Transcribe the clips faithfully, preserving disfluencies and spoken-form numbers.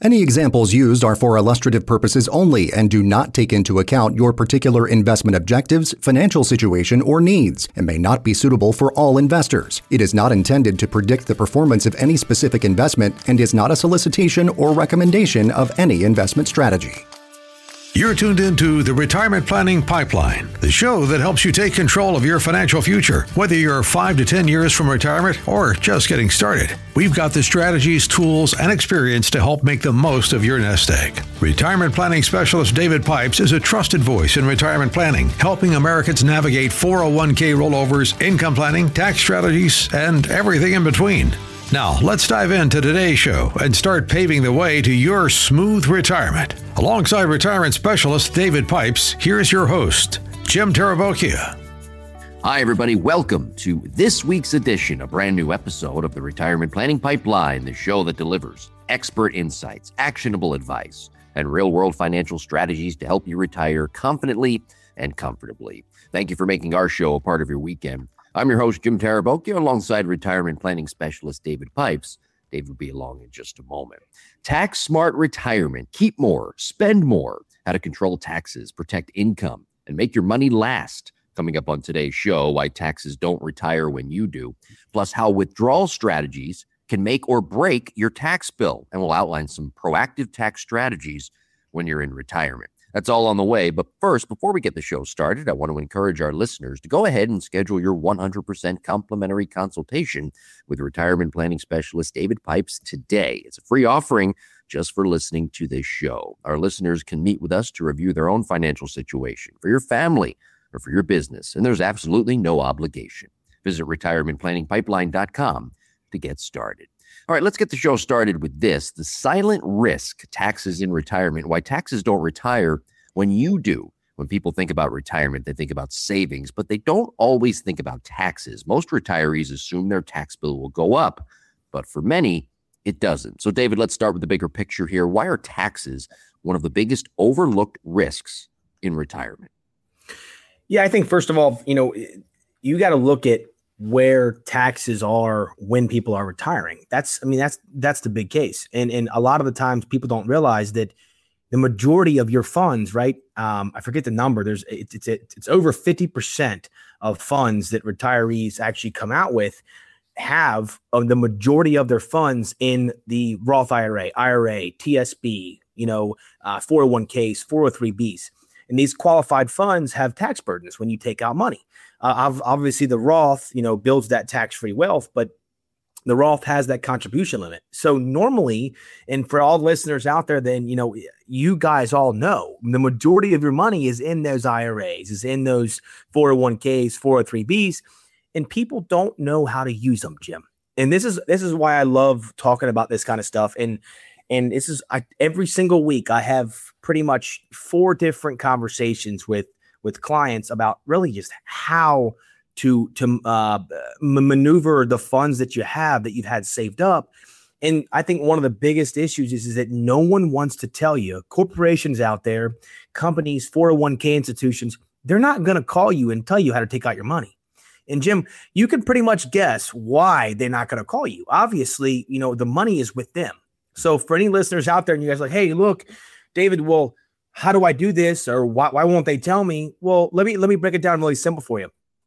Any examples used are for illustrative purposes only and do not take into account your particular investment objectives, financial situation, or needs, and may not be suitable for all investors. It is not intended to predict the performance of any specific investment and is not a solicitation or recommendation of any investment strategy. You're tuned into the Retirement Planning Pipeline, the show that helps you take control of your financial future. Whether you're five to ten years from retirement or just getting started, we've got the strategies, tools, and experience to help make the most of your nest egg. Retirement planning specialist David Pipes is a trusted voice in retirement planning, helping Americans navigate four oh one k rollovers, income planning, tax strategies, and everything in between. Now, let's dive into today's show and start paving the way to your smooth retirement. Alongside retirement specialist David Pipes, here's your host, Jim Tarabokia. Hi, everybody. Welcome to this week's edition, a brand new episode of the Retirement Planning Pipeline, the show that delivers expert insights, actionable advice, and real-world financial strategies to help you retire confidently and comfortably. Thank you for making our show a part of your weekend. I'm your host, Jim Tarabokia, alongside retirement planning specialist David Pipes. Dave will be along in just a moment. Tax smart retirement. Keep more, spend more. How to control taxes, protect income, and make your money last. Coming up on today's show, why taxes don't retire when you do. Plus, how withdrawal strategies can make or break your tax bill. And we'll outline some proactive tax strategies when you're in retirement. That's all on the way. But first, before we get the show started, I want to encourage our listeners to go ahead and schedule your one hundred percent complimentary consultation with retirement planning specialist David Pipes today. It's a free offering just for listening to this show. Our listeners can meet with us to review their own financial situation for your family or for your business, and there's absolutely no obligation. Visit retirement planning pipeline dot com to get started. All right, let's get the show started with this. The silent risk, taxes in retirement, why taxes don't retire when you do. When people think about retirement, they think about savings, but they don't always think about taxes. Most retirees assume their tax bill will go up, but for many, it doesn't. So David, let's start with the bigger picture here. Why are taxes one of the biggest overlooked risks in retirement? Yeah, I think first of all, you know, you got to look at where taxes are when people are retiring. That's, I mean, that's, that's the big case. And, and a lot of the times people don't realize that the majority of your funds, right? Um, I forget the number. There's, it's, it's, it's over fifty percent of funds that retirees actually come out with have of the majority of their funds in the Roth I R A, I R A, T S B, you know, uh, four oh one k's, four oh three b's. And these qualified funds have tax burdens when you take out money. Uh, obviously, the Roth, you know, builds that tax-free wealth, but the Roth has that contribution limit. So normally, and for all listeners out there, then, you know, you guys all know the majority of your money is in those I R As, is in those four oh one k's, four oh three b's, and people don't know how to use them, Jim. And this is this is why I love talking about this kind of stuff. And and this is I, every single week I have pretty much four different conversations with with clients about really just how to to uh, maneuver the funds that you have that you've had saved up. And I think one of the biggest issues is, is that no one wants to tell you. Corporations out there, companies, four oh one k institutions, they're not going to call you and tell you how to take out your money. And Jim, you can pretty much guess why they're not going to call you. Obviously, you know, the money is with them. So for any listeners out there and you guys are like, hey, look, David, well, how do I do this? Or why, why won't they tell me? Well, let me let me break it down really simple for you.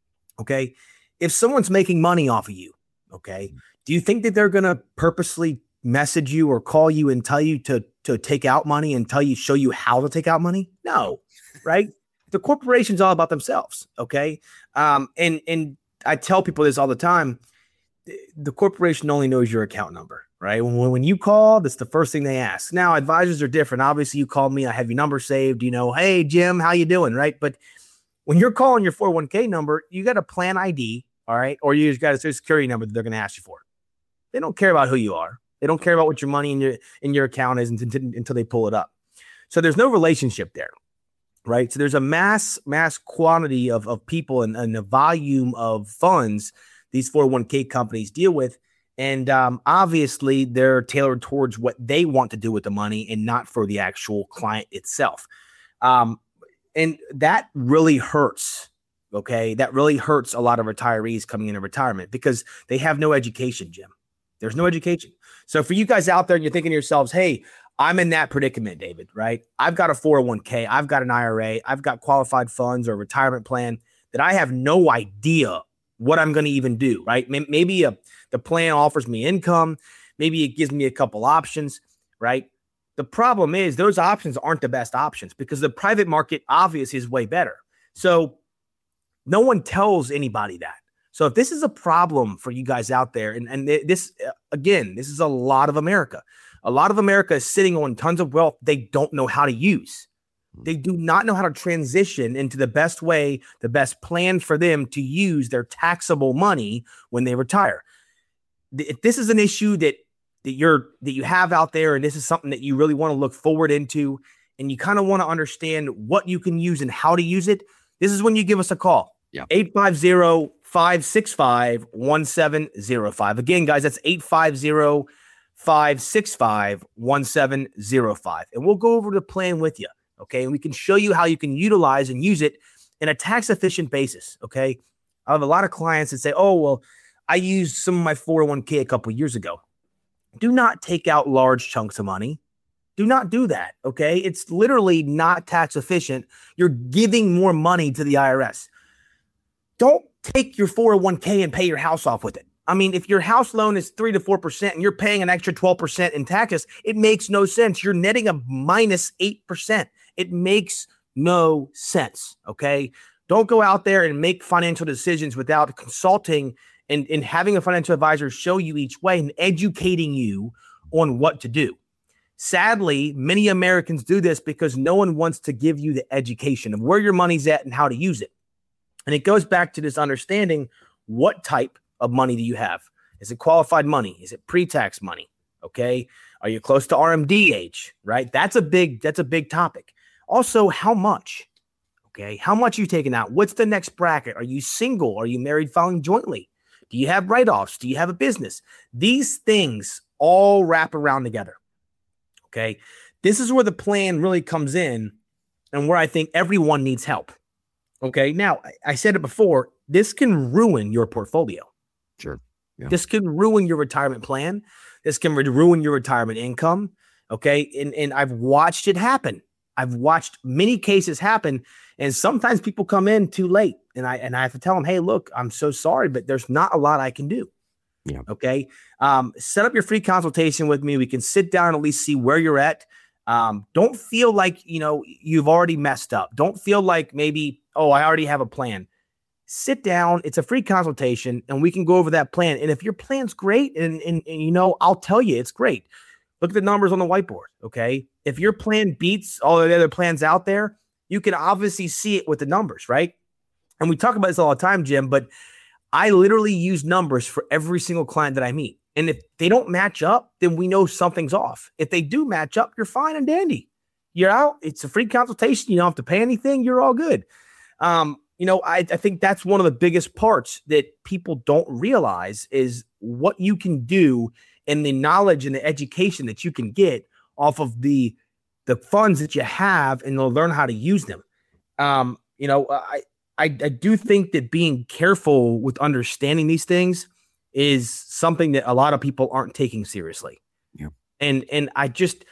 Okay. If someone's making money off of you, okay, do you think that they're going to purposely message you or call you and tell you to, to take out money and tell you, show you how to take out money? No, right? The corporation's all about themselves. Okay. Um, and, and I tell people this all the time. The corporation only knows your account number, right? When, when you call, that's the first thing they ask. Now, advisors are different. Obviously, you called me. I have your number saved. You know, hey, Jim, how you doing, right? But when you're calling your four oh one k number, you got a plan I D, all right? Or you just got a social security number that they're going to ask you for. They don't care about who you are. They don't care about what your money in your in your account is until, until they pull it up. So there's no relationship there, right? So there's a mass mass quantity of, of people and, and a volume of funds these four oh one k companies deal with. And um, obviously, they're tailored towards what they want to do with the money and not for the actual client itself. Um, and that really hurts, okay? That really hurts a lot of retirees coming into retirement because they have no education, Jim. There's no education. So for you guys out there and you're thinking to yourselves, hey, I'm in that predicament, David, right? I've got a four oh one k. I've got an I R A. I've got qualified funds or retirement plan that I have no idea what I'm going to even do, right? Maybe a, the plan offers me income. Maybe it gives me a couple options, right? The problem is those options aren't the best options because the private market obviously is way better. So no one tells anybody that. So if this is a problem for you guys out there, and, and this, again, this is a lot of America. A lot of America is sitting on tons of wealth they don't know how to use. They do not know how to transition into the best way, the best plan for them to use their taxable money when they retire. If this is an issue that that you're that you have out there, and this is something that you really want to look forward into, and you kind of want to understand what you can use and how to use it, this is when you give us a call. Yeah. eight five zero, five six five, one seven zero five. Again, guys, that's eight five zero, five six five, one seven zero five. And we'll go over the plan with you. Okay. And we can show you how you can utilize and use it in a tax efficient basis. Okay. I have a lot of clients that say, oh, well, I used some of my four oh one k a couple of years ago. Do not take out large chunks of money. Do not do that. Okay. It's literally not tax efficient. You're giving more money to the I R S. Don't take your four oh one k and pay your house off with it. I mean, if your house loan is three to four percent and you're paying an extra twelve percent in taxes, it makes no sense. You're netting a minus eight percent. It makes no sense. Okay. Don't go out there and make financial decisions without consulting and, and having a financial advisor show you each way and educating you on what to do. Sadly, many Americans do this because no one wants to give you the education of where your money's at and how to use it. And it goes back to this understanding, what type of money do you have? Is it qualified money? Is it pre-tax money? Okay. Are you close to R M D age? Right. That's a big, that's a big topic. Also, how much? Okay. How much are you taking out? What's the next bracket? Are you single? Are you married filing jointly? Do you have write-offs? Do you have a business? These things all wrap around together. Okay. This is where the plan really comes in and where I think everyone needs help. Okay. Now, I said it before, this can ruin your portfolio. Sure. Yeah. This can ruin your retirement plan. This can re- ruin your retirement income. Okay. And, and I've watched it happen. I've watched many cases happen. And sometimes people come in too late. And I and I have to tell them, hey, look, I'm so sorry, but there's not a lot I can do. Yeah. Okay. Um, set up your free consultation with me. We can sit down and at least see where you're at. Um, don't feel like, you know, you've already messed up. Don't feel like maybe, oh, I already have a plan. Sit down. It's a free consultation and we can go over that plan. And if your plan's great and, and, and you know, I'll tell you it's great. Look at the numbers on the whiteboard. Okay. If your plan beats all the other plans out there, you can obviously see it with the numbers, right? And we talk about this all the time, Jim, but I literally use numbers for every single client that I meet. And if they don't match up, then we know something's off. If they do match up, you're fine and dandy. You're out. It's a free consultation. You don't have to pay anything. You're all good. Um, you know, I, I think that's one of the biggest parts that people don't realize is what you can do and the knowledge and the education that you can get off of the, the funds that you have, and they'll learn how to use them. Um, you know, I, I, I do think that being careful with understanding these things is something that a lot of people aren't taking seriously. Yeah. And, and I just,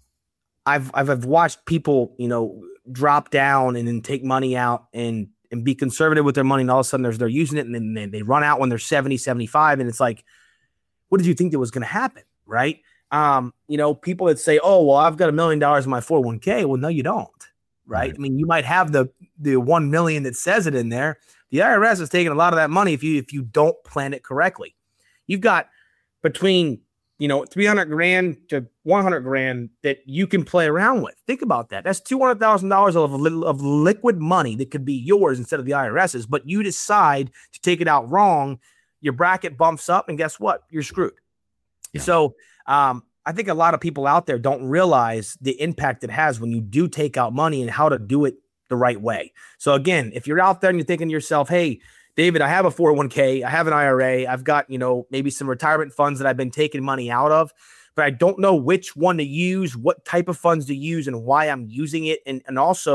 I've, I've, I've watched people, you know, drop down and then take money out and, and be conservative with their money. And all of a sudden they're, they're using it and then they, they run out when they're seventy, seventy-five. And it's like, what did you think that was going to happen? Right. Um, you know, people that say, oh, well, I've got a million dollars in my four oh one k. Well, no, you don't. Right. right. I mean, you might have the, the one million that says it in there. The I R S is taking a lot of that money if you, if you don't plan it correctly. You've got between, you know, three hundred grand to one hundred grand that you can play around with. Think about that. That's two hundred thousand dollars of, of liquid money that could be yours instead of the IRS's, but you decide to take it out wrong. Your bracket bumps up and guess what? You're screwed. Yeah. So, um, I think a lot of people out there don't realize the impact it has when you do take out money and how to do it the right way. So again, if you're out there and you're thinking to yourself, hey, David, I have a four oh one k, I have an I R A, I've got, you know, maybe some retirement funds that I've been taking money out of, but I don't know which one to use, what type of funds to use and why I'm using it. And, and also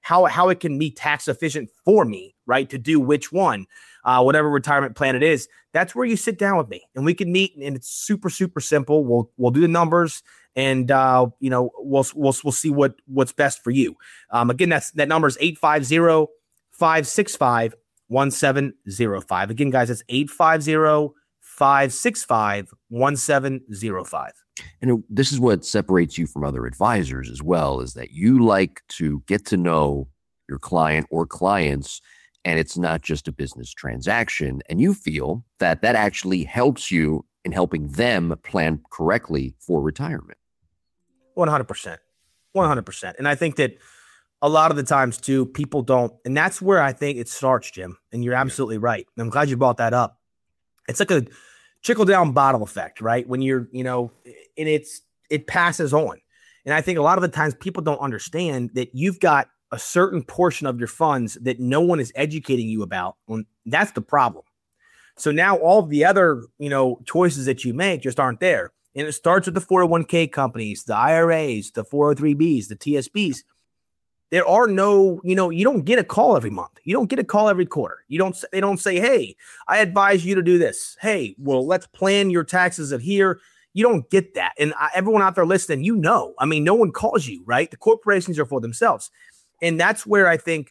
how, how it can be tax efficient for me, right? To do which one, uh, whatever retirement plan it is, that's where you sit down with me and we can meet, and it's super, super simple. We'll, we'll do the numbers and, uh, you know, we'll, we'll, we'll see what, what's best for you. Um, again, that's, that number is eight five zero, five six five, one seven zero five. Again, guys, it's eight five zero, five six five, one seven zero five. And this is what separates you from other advisors as well, is that you like to get to know your client or clients, and it's not just a business transaction. And you feel that that actually helps you in helping them plan correctly for retirement. one hundred percent. one hundred percent. And I think that a lot of the times too, people don't, and that's where I think it starts, Jim. And you're absolutely right. And I'm glad you brought that up. It's like a trickle down bottle effect, right? When you're, you know, and it's, it passes on. And I think a lot of the times people don't understand that you've got a certain portion of your funds that no one is educating you about. And that's the problem. So now all of the other, you know, choices that you make just aren't there. And it starts with the four oh one k companies, the I R As, the four oh three b's, the T S B's. There are no, you know, you don't get a call every month. You don't get a call every quarter. You don't, they don't say, hey, I advise you to do this. Hey, well, let's plan your taxes at here. You don't get that. And I, everyone out there listening, you know, I mean, no one calls you, right? The corporations are for themselves. And that's where I think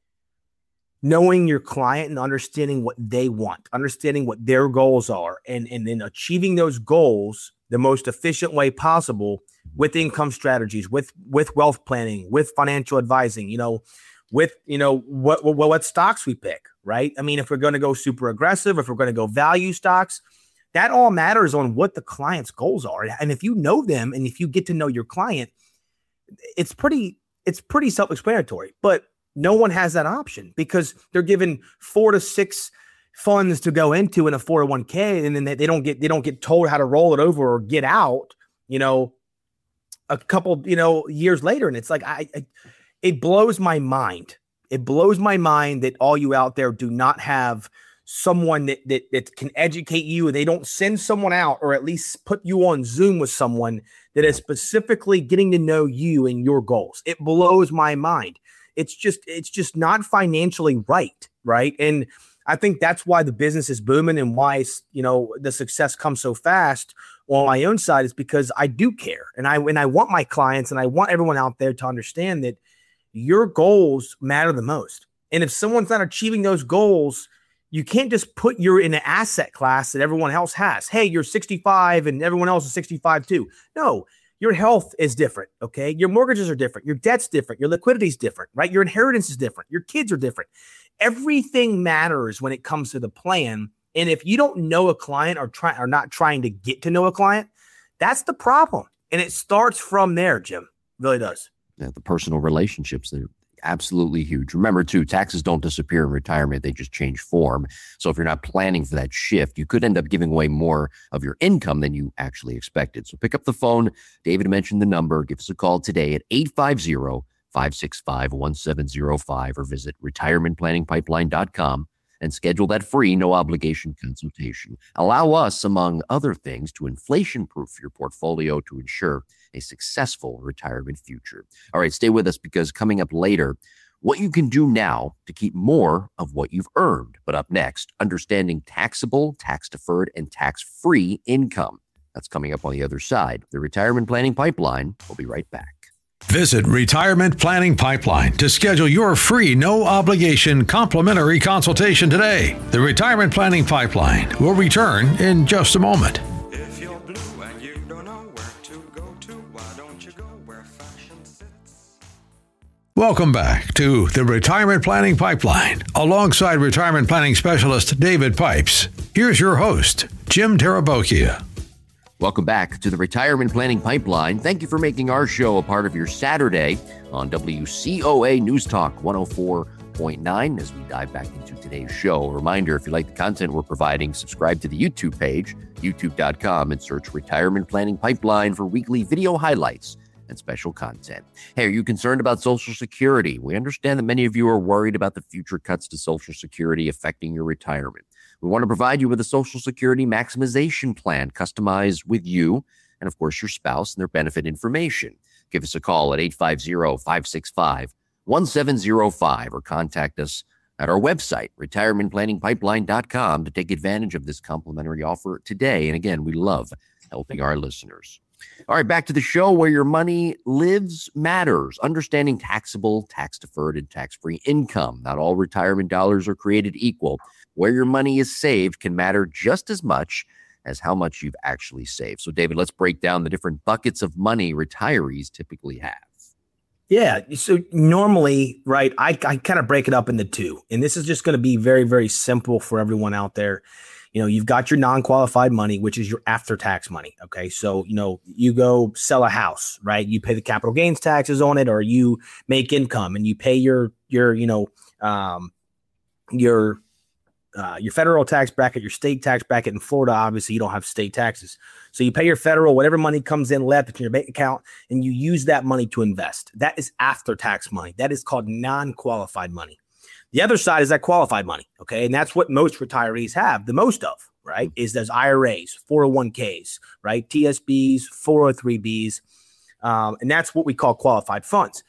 knowing your client and understanding what they want, understanding what their goals are, and, and then achieving those goals the most efficient way possible with income strategies, with, with wealth planning, with financial advising, you know, with, you know, what, what, what stocks we pick, right? I mean, if we're going to go super aggressive, if we're going to go value stocks, that all matters on what the client's goals are. And if you know them and if you get to know your client, it's pretty, it's pretty self-explanatory, but no one has that option because they're given four to six funds to go into in a four oh one k, and then they, they don't get they don't get told how to roll it over or get out, you know, a couple, you know, years later. And it's like, I, I it blows my mind. It blows my mind that all you out there do not have someone that, that, that can educate you. They don't send someone out or at least put you on Zoom with someone that is specifically getting to know you and your goals. It blows my mind. It's just, it's just not financially right. Right. And I think that's why the business is booming and why, you know, the success comes so fast on my own side is because I do care. And I, and I want my clients and I want everyone out there to understand that your goals matter the most. And if someone's not achieving those goals, you can't just put you in an asset class that everyone else has. Hey, you're sixty-five and everyone else is sixty-five too. No, your health is different. Okay. Your mortgages are different. Your debt's different. Your liquidity is different, right? Your inheritance is different. Your kids are different. Everything matters when it comes to the plan. And if you don't know a client or try or not trying to get to know a client, that's the problem. And it starts from there, Jim. It really does. Yeah, the personal relationships, they're absolutely huge. Remember, too, taxes don't disappear in retirement. They just change form. So if you're not planning for that shift, you could end up giving away more of your income than you actually expected. So pick up the phone. David mentioned the number. Give us a call today at eight five zero, five six five, one seven zero five or visit retirement planning pipeline dot com and schedule that free, no obligation consultation. Allow us, among other things, to inflation-proof your portfolio to ensure a successful retirement future. All right, stay with us because coming up later, what you can do now to keep more of what you've earned. But up next, understanding taxable, tax-deferred, and tax-free income. That's coming up on the other side. The Retirement Planning Pipeline. We'll be right back. Visit Retirement Planning Pipeline to schedule your free, no-obligation, complimentary consultation today. The Retirement Planning Pipeline will return in just a moment. If you're blue and you don't know where to go to, why don't you go where fashion sits? Welcome back to the Retirement Planning Pipeline. Alongside retirement planning specialist David Pipes, here's your host, Jim Tarabokia. Welcome back to the Retirement Planning Pipeline. Thank you for making our show a part of your Saturday on W C O A News Talk one oh four point nine as we dive back into today's show. A reminder, if you like the content we're providing, subscribe to the YouTube page, youtube dot com, and search Retirement Planning Pipeline for weekly video highlights and special content. Hey, are you concerned about Social Security? We understand that many of you are worried about the future cuts to Social Security affecting your retirement. We want to provide you with a Social Security maximization plan customized with you and, of course, your spouse and their benefit information. Give us a call at eight five zero, five six five, one seven zero five or contact us at our website, retirement planning pipeline dot com, to take advantage of this complimentary offer today. And again, we love helping our listeners. All right, back to the show. Where your money lives matters. Understanding taxable, tax-deferred, and tax-free income. Not all retirement dollars are created equal. Where your money is saved can matter just as much as how much you've actually saved. So, David, let's break down the different buckets of money retirees typically have. Yeah. So normally, right, I, I kind of break it up into two. And this is just going to be very, very simple for everyone out there. You know, you've got your non-qualified money, which is your after-tax money. Okay. So, you know, you go sell a house, right? You pay the capital gains taxes on it, or you make income and you pay your, your, you know, um, your, uh, your federal tax bracket, your state tax bracket. In Florida, obviously you don't have state taxes. So you pay your federal, whatever money comes in left in your bank account, and you use that money to invest. That is after-tax money. That is called non-qualified money. The other side is that qualified money, okay? And that's what most retirees have the most of, right? Is those I R As, four oh one k's, right? T S Bs, four oh three Bs, um, and that's what we call qualified funds.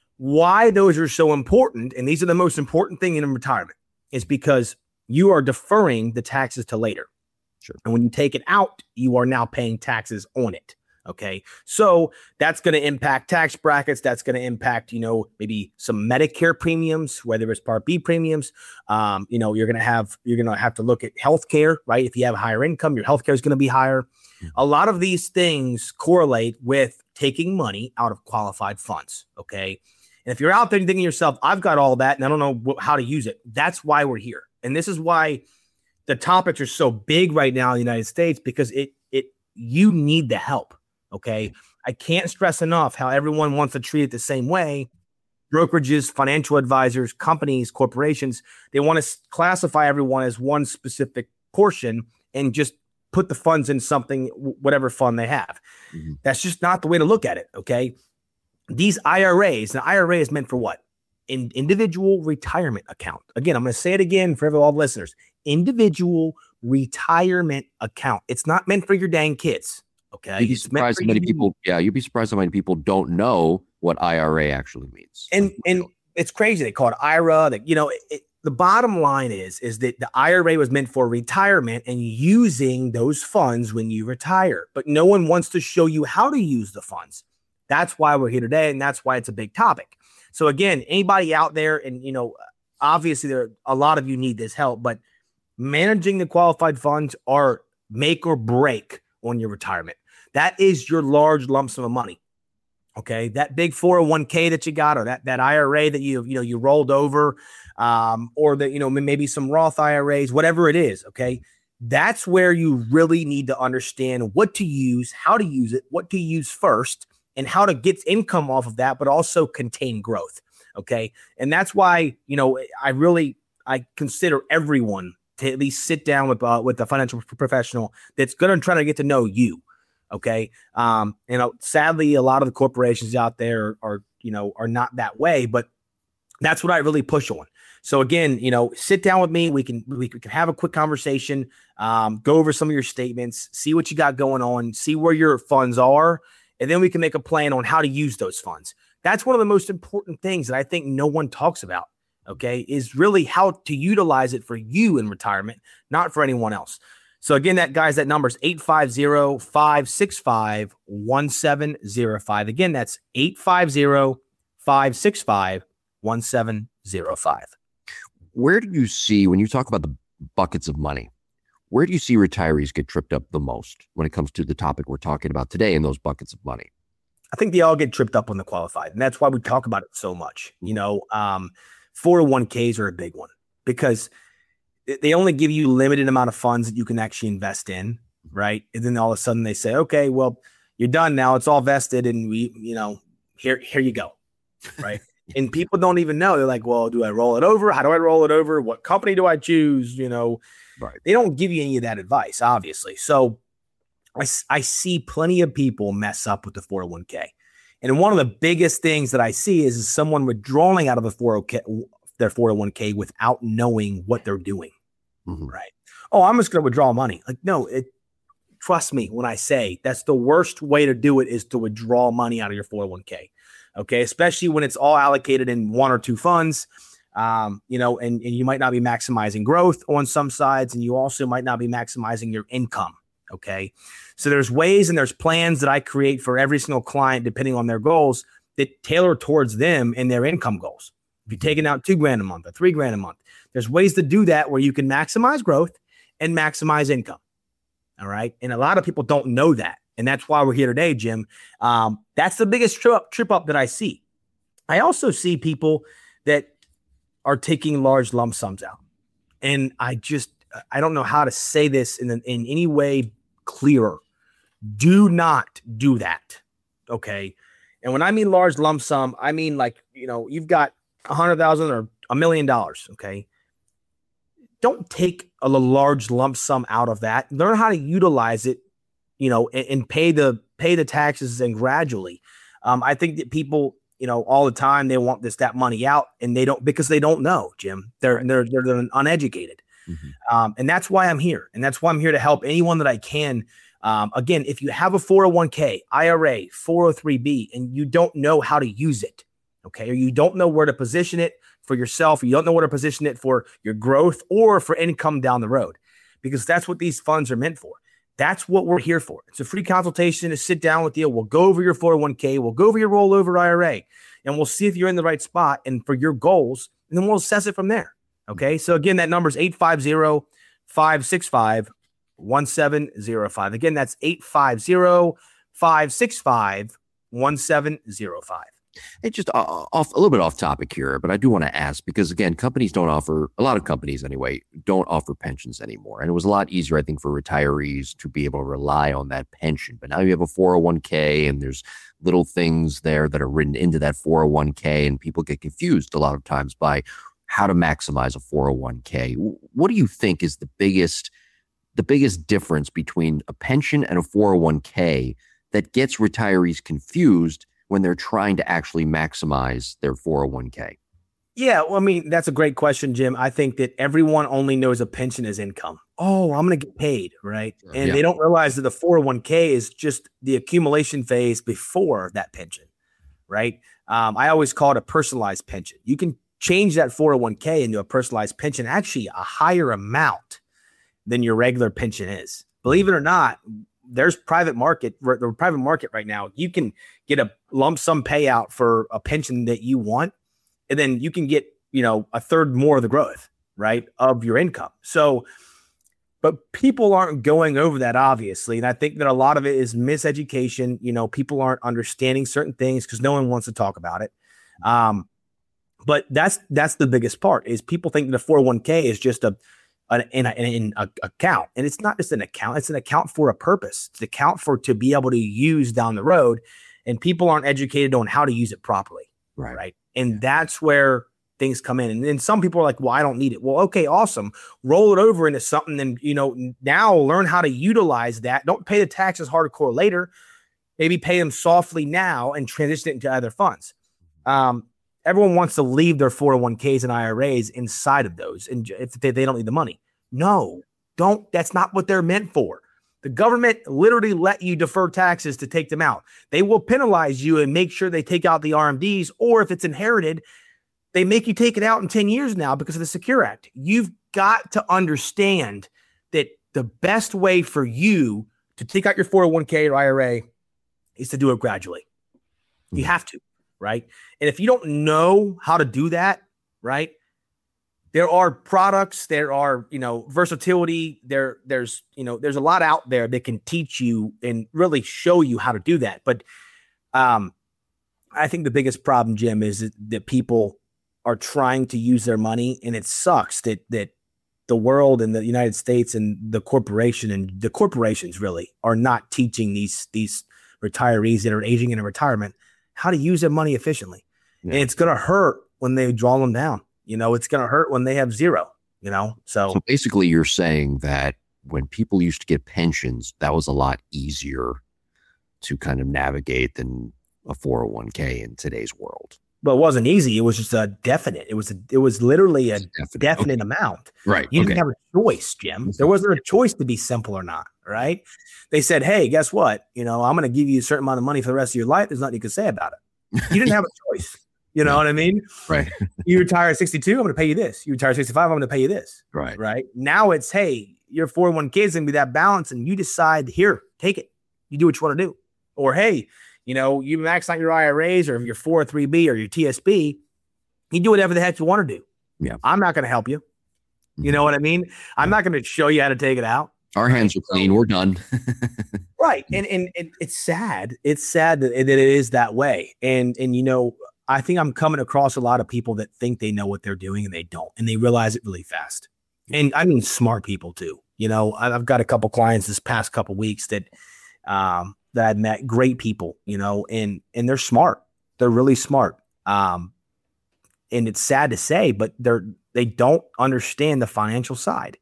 Why those are so important, and these are the most important thing in retirement, is because you are deferring the taxes to later. Sure. And when you take it out, you are now paying taxes on it. Okay. So that's going to impact tax brackets. That's going to impact, you know, maybe some Medicare premiums, whether it's Part B premiums. Um, you know, you're going to have, you're going to have to look at healthcare, right? If you have a higher income, your healthcare is going to be higher. Mm-hmm. A lot of these things correlate with taking money out of qualified funds. Okay. And if you're out there thinking to yourself, I've got all that and I don't know wh- how to use it. That's why we're here. And this is why the topics are so big right now in the United States, because it, it, you need the help. Okay. I can't stress enough how everyone wants to treat it the same way. Brokerages, financial advisors, companies, corporations, they want to classify everyone as one specific portion and just put the funds in something, whatever fund they have. Mm-hmm. That's just not the way to look at it. Okay. These I R As, an I R A is meant for what? In individual retirement account. Again, I'm going to say it again for all the listeners. Individual retirement account. It's not meant for your dang kids. Okay. You'd be surprised how many people, yeah, you'd be surprised how many people don't know what I R A actually means. And and it's crazy. They call it I R A. That, you know, it, it, the bottom line is, is that the I R A was meant for retirement and using those funds when you retire. But no one wants to show you how to use the funds. That's why we're here today. And that's why it's a big topic. So again, anybody out there, and, you know, obviously there a lot of you need this help, but managing the qualified funds are make or break on your retirement. That is your large lump sum of money. Okay. That big four oh one k that you got, or that, that I R A that you, you know, you rolled over, um, or that, you know, maybe some Roth I R As, whatever it is. Okay. That's where you really need to understand what to use, how to use it, what to use first, and how to get income off of that, but also contain growth. Okay. And that's why, you know, I really, I consider everyone to at least sit down with, uh, with a financial professional that's going to try to get to know you. Okay. Um, you know, sadly, a lot of the corporations out there are, are, you know, are not that way, but that's what I really push on. So again, you know, sit down with me. We can, we can have a quick conversation, um, go over some of your statements, see what you got going on, see where your funds are, and then we can make a plan on how to use those funds. That's one of the most important things that I think no one talks about. Okay. Is really how to utilize it for you in retirement, not for anyone else. So again, that guys, that number is eight five zero, five six five, one seven zero five. Again, that's eight five zero, five six five, one seven zero five. Where do you see, when you talk about the buckets of money, where do you see retirees get tripped up the most when it comes to the topic we're talking about today in those buckets of money? I think they all get tripped up on the qualified, and that's why we talk about it so much. You know, um, four oh one k's are a big one because they only give you limited amount of funds that you can actually invest in, right? And then all of a sudden they say, okay, well, you're done now. It's all vested, and we, you know, here, here you go, right? And people don't even know. They're like, well, do I roll it over? How do I roll it over? What company do I choose? You know, right. They don't give you any of that advice, obviously. So I, I see plenty of people mess up with the four oh one k. And one of the biggest things that I see is, is someone withdrawing out of the four oh one k, their four oh one k without knowing what they're doing. Mm-hmm. Right. Oh, I'm just going to withdraw money. Like, no, it, trust me when I say that's the worst way to do it is to withdraw money out of your four oh one k. Okay. Especially when it's all allocated in one or two funds, um, you know, and, and you might not be maximizing growth on some sides, and you also might not be maximizing your income. Okay. So there's ways and there's plans that I create for every single client, depending on their goals, that tailor towards them and their income goals. If you're taking out two grand a month or three grand a month, there's ways to do that where you can maximize growth and maximize income. All right. And a lot of people don't know that. And that's why we're here today, Jim. Um, that's the biggest trip up, trip up that I see. I also see people that are taking large lump sums out. And I just, I don't know how to say this in, in any way clearer. Do not do that. Okay. And when I mean large lump sum, I mean like, you know, you've got a hundred thousand or a million dollars. Okay. Don't take a large lump sum out of that. Learn how to utilize it, you know, and, and pay the, pay the taxes and gradually. Um, I think that people, you know, all the time they want this, that money out, and they don't, because they don't know, Jim, they're, they're, they're, they're uneducated. Mm-hmm. Um, and that's why I'm here. And that's why I'm here to help anyone that I can. Um, again, if you have a four oh one k, I R A, four oh three b, and you don't know how to use it, okay, or you don't know where to position it for yourself, or you don't know where to position it for your growth or for income down the road, because that's what these funds are meant for. That's what we're here for. It's a free consultation to sit down with you. We'll go over your four oh one k. We'll go over your rollover I R A, and we'll see if you're in the right spot and for your goals, and then we'll assess it from there. Okay. So again, that number is eight five zero, five six five, one seven zero five. Again, that's eight five zero, five six five, one seven zero five. It's just uh, off a little bit off topic here, but I do want to ask, because again, companies don't offer, a lot of companies anyway, don't offer pensions anymore. And it was a lot easier, I think, for retirees to be able to rely on that pension. But now you have a four oh one k, and there's little things there that are written into that four oh one k, and people get confused a lot of times by how to maximize a four oh one k. What do you think is the biggest, the biggest difference between a pension and a four oh one k that gets retirees confused when they're trying to actually maximize their four oh one k? Yeah, well, I mean, that's a great question, Jim. I think that everyone only knows a pension as income. Oh, I'm going to get paid, right? Sure, and yeah. They don't realize that the four oh one k is just the accumulation phase before that pension, right? Um, I always call it a personalized pension. You can change that four oh one k into a personalized pension, actually a higher amount than your regular pension is. Believe it or not, there's private market, the private market right now. You can get a lump sum payout for a pension that you want, and then you can get, you know, a third more of the growth, right, of your income. So, but people aren't going over that, obviously. And I think that a lot of it is miseducation. You know, people aren't understanding certain things because no one wants to talk about it. Um, but that's, that's the biggest part, is people think that the four oh one k is just a, an, an, an, an account. And it's not just an account. It's an account for a purpose. It's an account for, to be able to use down the road. And people aren't educated on how to use it properly. Right. Right. And yeah. That's where things come in. And then some people are like, well, I don't need it. Well, okay, awesome. Roll it over into something. And, you know, now learn how to utilize that. Don't pay the taxes hardcore later. Maybe pay them softly now and transition it into other funds. Um, everyone wants to leave their four oh one k's and I R As inside of those. And if they, they don't need the money. No, don't. That's not what they're meant for. The government literally let you defer taxes to take them out. They will penalize you and make sure they take out the R M Ds, or if it's inherited, they make you take it out in ten years now because of the Secure Act. You've got to understand that the best way for you to take out your four oh one k or I R A is to do it gradually. You have to, right? And if you don't know how to do that, right, there are products, there are, you know, versatility, there, there's, you know, there's a lot out there that can teach you and really show you how to do that. But um, I think the biggest problem, Jim, is that, that people are trying to use their money, and it sucks that that the world and the United States and the corporation and the corporations really are not teaching these these retirees that are aging in retirement how to use their money efficiently. Yeah. And it's going to hurt when they draw them down. You know, it's going to hurt when they have zero, you know, so. So basically you're saying that when people used to get pensions, that was a lot easier to kind of navigate than a four oh one k in today's world. But it wasn't easy. It was just a definite. It was a, it was literally a Definite. definite Okay. amount. Right. You Okay. didn't have a choice, Jim. There wasn't a choice to be simple or not, right? They said, hey, guess what? You know, I'm going to give you a certain amount of money for the rest of your life. There's nothing you can say about it. You didn't have a choice. You know No. what I mean? Right. You retire at sixty-two, I'm going to pay you this. You retire at sixty-five, I'm going to pay you this. Right. Right. Now it's, hey, your four oh one k is going to be that balance, and you decide, here, take it. You do what you want to do. Or, hey, you know, you max out your I R As or your four oh three b or your T S B. You do whatever the heck you want to do. Yeah. I'm not going to help you. You know what I mean? I'm not going to show you how to take it out. Our hands are clean. We're done. Right. And and it, it's sad. It's sad that, that it is that way. And, and, you know, I think I'm coming across a lot of people that think they know what they're doing and they don't, and they realize it really fast. And I mean, smart people too. You know, I- I've got a couple clients this past couple weeks that, um, that I've met, great people, you know, and, and they're smart. They're really smart. Um, and it's sad to say, but they're, they don't understand the financial side.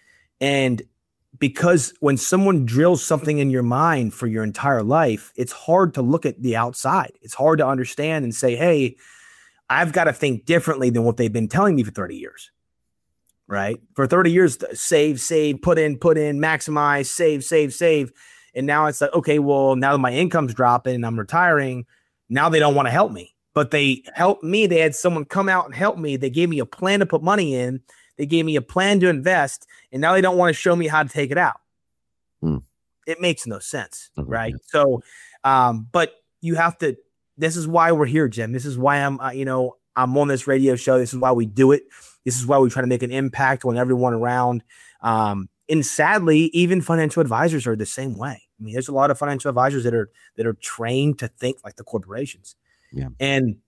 And because when someone drills something in your mind for your entire life, it's hard to look at the outside. It's hard to understand and say, hey, I've got to think differently than what they've been telling me for thirty years, right? For thirty years, save, save, put in, put in, maximize, save, save, save. And now it's like, okay, well, now that my income's dropping and I'm retiring, now they don't want to help me. But they helped me. They had someone come out and help me. They gave me a plan to put money in. They gave me a plan to invest, and now they don't want to show me how to take it out. Hmm. It makes no sense, Doesn't right? make So, um, but you have to. This is why we're here, Jim. This is why I'm, uh, you know, I'm on this radio show. This is why we do it. This is why we try to make an impact on everyone around. Um, and sadly, even financial advisors are the same way. I mean, there's a lot of financial advisors that are that are trained to think like the corporations. Yeah. And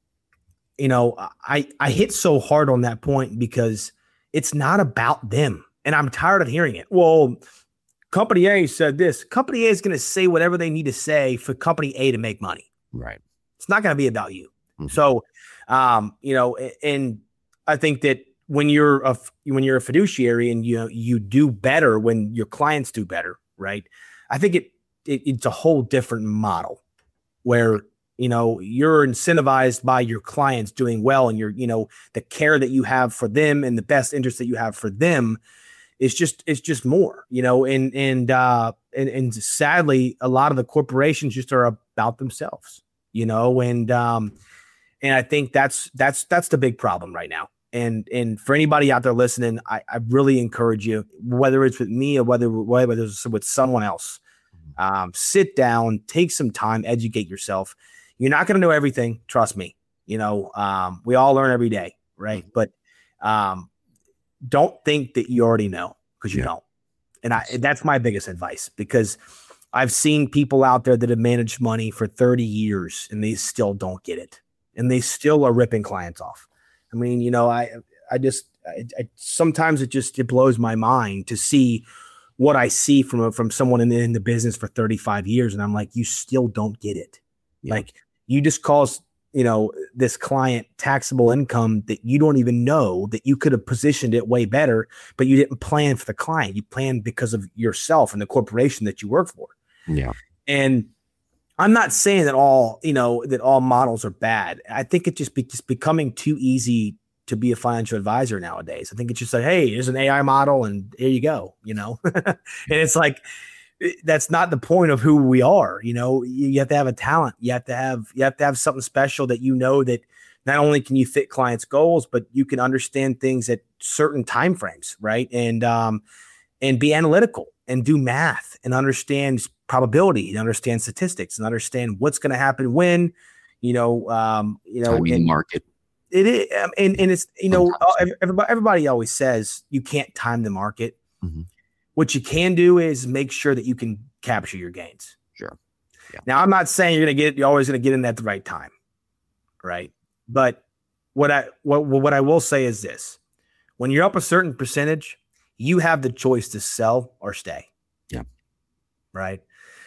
you know, I I hit so hard on that point because it's not about them. And I'm tired of hearing it. Well, company A said this. Company A is going to say whatever they need to say for company A to make money. Right. It's not going to be about you. Mhm. So, um, you know, and I think that when you're a when you're a fiduciary and you you do better when your clients do better, right? I think it, it it's a whole different model where, you know, you're incentivized by your clients doing well, and you're, you know, the care that you have for them and the best interest that you have for them is just, it's just more, you know, and, and, uh, and, and sadly, a lot of the corporations just are about themselves, you know, and, um, and I think that's, that's, that's the big problem right now. And, and for anybody out there listening, I, I really encourage you, whether it's with me or whether, whether it's with someone else, um, sit down, take some time, educate yourself. You're not going to know everything. Trust me. You know, um, we all learn every day, right? But um, don't think that you already know, because you Yeah. don't. And I, that's my biggest advice, because I've seen people out there that have managed money for thirty years and they still don't get it. And they still are ripping clients off. I mean, you know, I, I just, I, I, sometimes it just, it blows my mind to see what I see from, from someone in the, in the business for thirty-five years. And I'm like, you still don't get it. Yeah. Like, you just cause, you know, this client taxable income that you don't even know that you could have positioned it way better, but you didn't plan for the client. You planned because of yourself and the corporation that you work for. Yeah. And I'm not saying that all, you know, that all models are bad. I think it just be just becoming too easy to be a financial advisor nowadays. I think it's just like, hey, here's an A I model and here you go, you know, and it's like, that's not the point of who we are. You know, you, you have to have a talent. You have to have, you have to have something special that, you know, that not only can you fit clients' goals, but you can understand things at certain timeframes, right? And, um, and be analytical and do math and understand probability and understand statistics and understand what's going to happen when, you know, um, you know, Timing the and market. it is, um, and, and it's, you know, Sometimes. everybody, everybody always says you can't time the market. Mhm. What you can do is make sure that you can capture your gains. Sure. Yeah. Now, I'm not saying you're going to get, you're always going to get in at the right time. Right. But what I, what, what I will say is this: when you're up a certain percentage, you have the choice to sell or stay. Yeah. Right.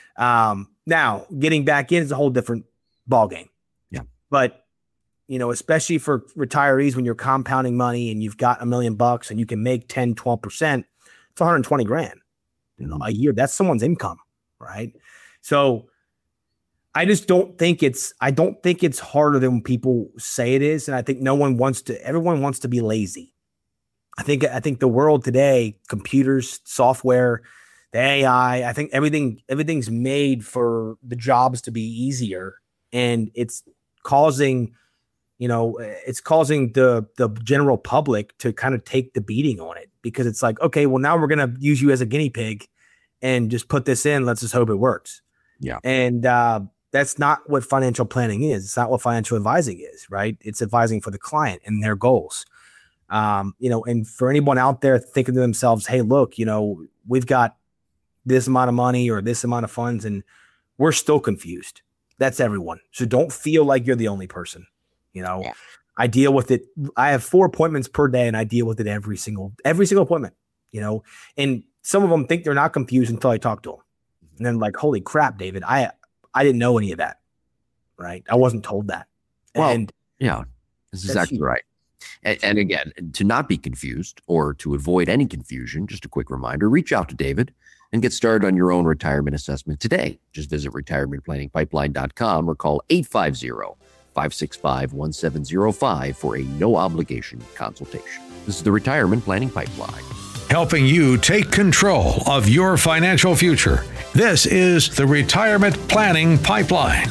Um, now getting back in is a whole different ballgame. Yeah. But, you know, especially for retirees, when you're compounding money and you've got a million bucks and you can make ten, twelve percent, it's one hundred twenty grand, you know, a year. That's someone's income, right? So I just don't think it's, I don't think it's harder than people say it is. And I think no one wants to, everyone wants to be lazy. I think, I think the world today, computers, software, the A I, I think everything, everything's made for the jobs to be easier, and it's causing, you know, it's causing the, the general public to kind of take the beating on it, because it's like, okay, well, now we're going to use you as a guinea pig and just put this in. Let's just hope it works. Yeah. And, uh, that's not what financial planning is. It's not what financial advising is, right? It's advising for the client and their goals. Um, you know, and for anyone out there thinking to themselves, hey, look, you know, we've got this amount of money or this amount of funds and we're still confused. That's everyone. So don't feel like you're the only person. You know, yeah. I deal with it. I have four appointments per day and I deal with it every single, every single appointment, you know, and some of them think they're not confused until I talk to them. And then like, holy crap, David, I, I didn't know any of that, right? I wasn't told that. Well, and yeah, that's exactly that's, right. And, and again, to not be confused or to avoid any confusion, just a quick reminder, reach out to David and get started on your own retirement assessment today. Just visit retirement planning pipeline dot com or call eight five zero, five six five, one seven zero five for a no obligation consultation. This is the Retirement Planning Pipeline, helping you take control of your financial future. This is the Retirement Planning Pipeline.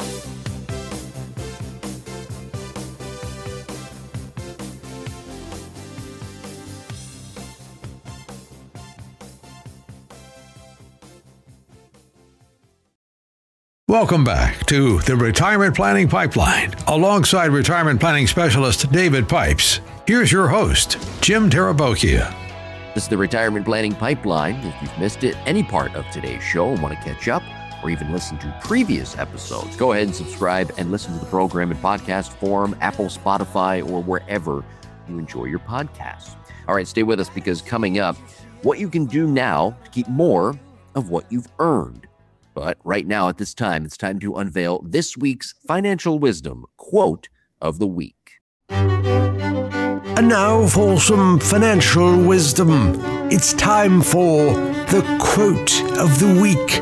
Welcome back to the Retirement Planning Pipeline, alongside retirement planning specialist David Pipes. Here's your host, Jim Tarabokia. This is the Retirement Planning Pipeline. If you've missed it, any part of today's show and want to catch up or even listen to previous episodes, go ahead and subscribe and listen to the program in podcast form, Apple, Spotify, or wherever you enjoy your podcasts. All right, stay with us, because coming up, what you can do now to keep more of what you've earned. But right now at this time, it's time to unveil this week's financial wisdom quote of the week. And now for some financial wisdom. It's time for the quote of the week.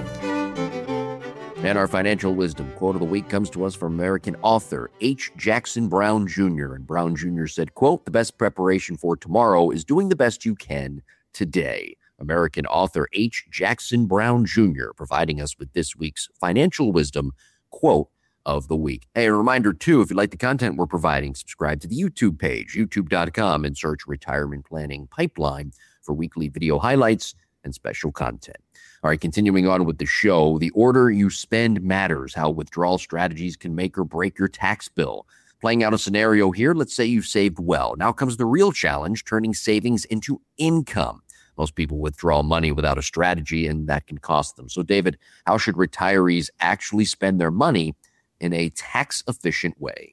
And our financial wisdom quote of the week comes to us from American author H. Jackson Brown Junior And Brown Junior said, quote, "The best preparation for tomorrow is doing the best you can today." American author H. Jackson Brown Junior providing us with this week's financial wisdom quote of the week. Hey, a reminder too, if you like the content we're providing, subscribe to the YouTube page, youtube dot com, and search Retirement Planning Pipeline for weekly video highlights and special content. All right, continuing on with the show, the order you spend matters, how withdrawal strategies can make or break your tax bill. Playing out a scenario here, let's say you've saved well. Now comes the real challenge, turning savings into income. Most people withdraw money without a strategy, and that can cost them. So, David, how should retirees actually spend their money in a tax-efficient way?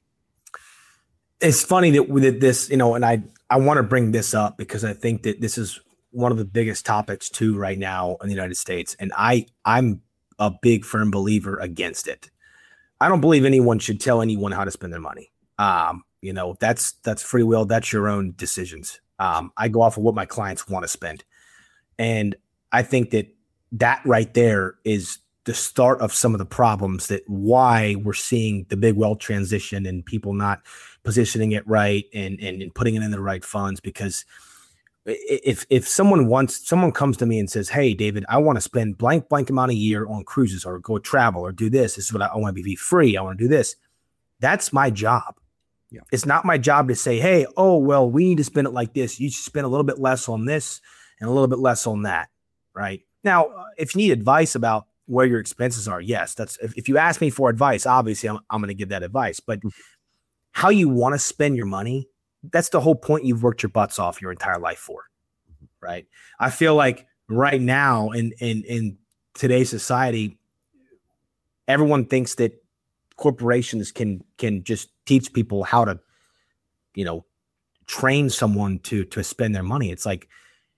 It's funny that with this, you know, and I, I want to bring this up because I think that this is one of the biggest topics too right now in the United States. And I, I'm a big firm believer against it. I don't believe anyone should tell anyone how to spend their money. Um, you know, that's, that's free will. That's your own decisions. Um, I go off of what my clients want to spend. And I think that that right there is the start of some of the problems that why we're seeing the big wealth transition and people not positioning it right and, and, and putting it in the right funds. Because if, if someone wants, someone comes to me and says, "Hey, David, I want to spend blank, blank amount a year on cruises or go travel or do this. This is what I, I want to be free. I want to do this." That's my job. Yeah. It's not my job to say, "Hey, oh, well, we need to spend it like this. You should spend a little bit less on this and a little bit less on that." Right now, if you need advice about where your expenses are, yes, that's, if, if you ask me for advice, obviously I'm, I'm going to give that advice, but mm-hmm. how you want to spend your money, that's the whole point you've worked your butts off your entire life for. Mm-hmm. Right. I feel like right now in, in, in today's society, everyone thinks that corporations can, can just teach people how to, you know, train someone to, to spend their money. It's like,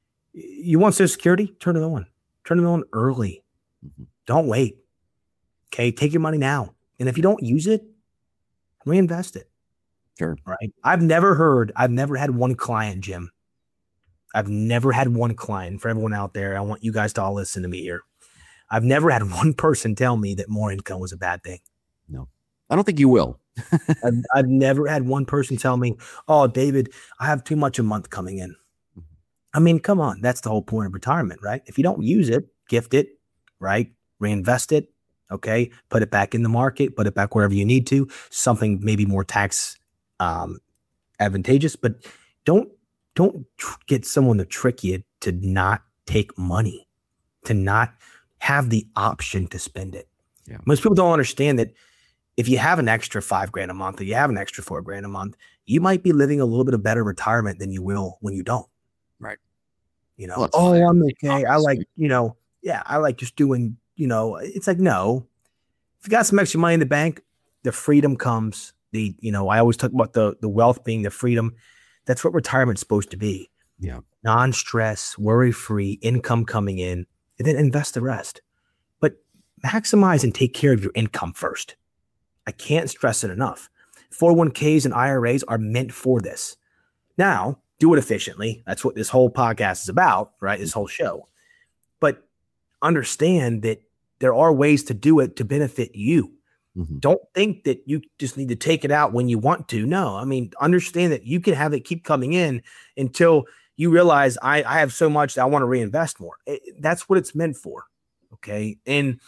you want Social Security? Turn it on. Turn it on early. Mm-hmm. Don't wait. Okay. Take your money now. And if you don't use it, reinvest it. Sure. Right. I've never heard, I've never had one client, Jim. I've never had one client. For everyone out there, I want you guys to all listen to me here. I've never had one person tell me that more income was a bad thing. No, I don't think you will. I've, I've never had one person tell me, oh, David, I have too much a month coming in. Mm-hmm. I mean, come on. That's the whole point of retirement, right? If you don't use it, gift it, right? Reinvest it. Okay. Put it back in the market, put it back wherever you need to, something maybe more tax um, advantageous, but don't, don't tr- get someone to trick you to not take money, to not have the option to spend it. Yeah. Most people don't understand that if you have an extra five grand a month or you have an extra four grand a month, you might be living a little bit of better retirement than you will when you don't. Right. You know, Well, oh, I'm okay. I like, you know, yeah, I like just doing, you know, it's like, no, if you got some extra money in the bank, the freedom comes. The, you know, I always talk about the the wealth being the freedom. That's what retirement's supposed to be. Yeah. Non-stress, worry-free, income coming in, and then invest the rest. But maximize and take care of your income first. I can't stress it enough. four oh one k's and I R As are meant for this. Now, do it efficiently. That's what this whole podcast is about, right? This whole show. But understand that there are ways to do it to benefit you. Mm-hmm. Don't think that you just need to take it out when you want to. No, I mean, understand that you can have it keep coming in until you realize I, I have so much that I want to reinvest more. It, that's what it's meant for. Okay. And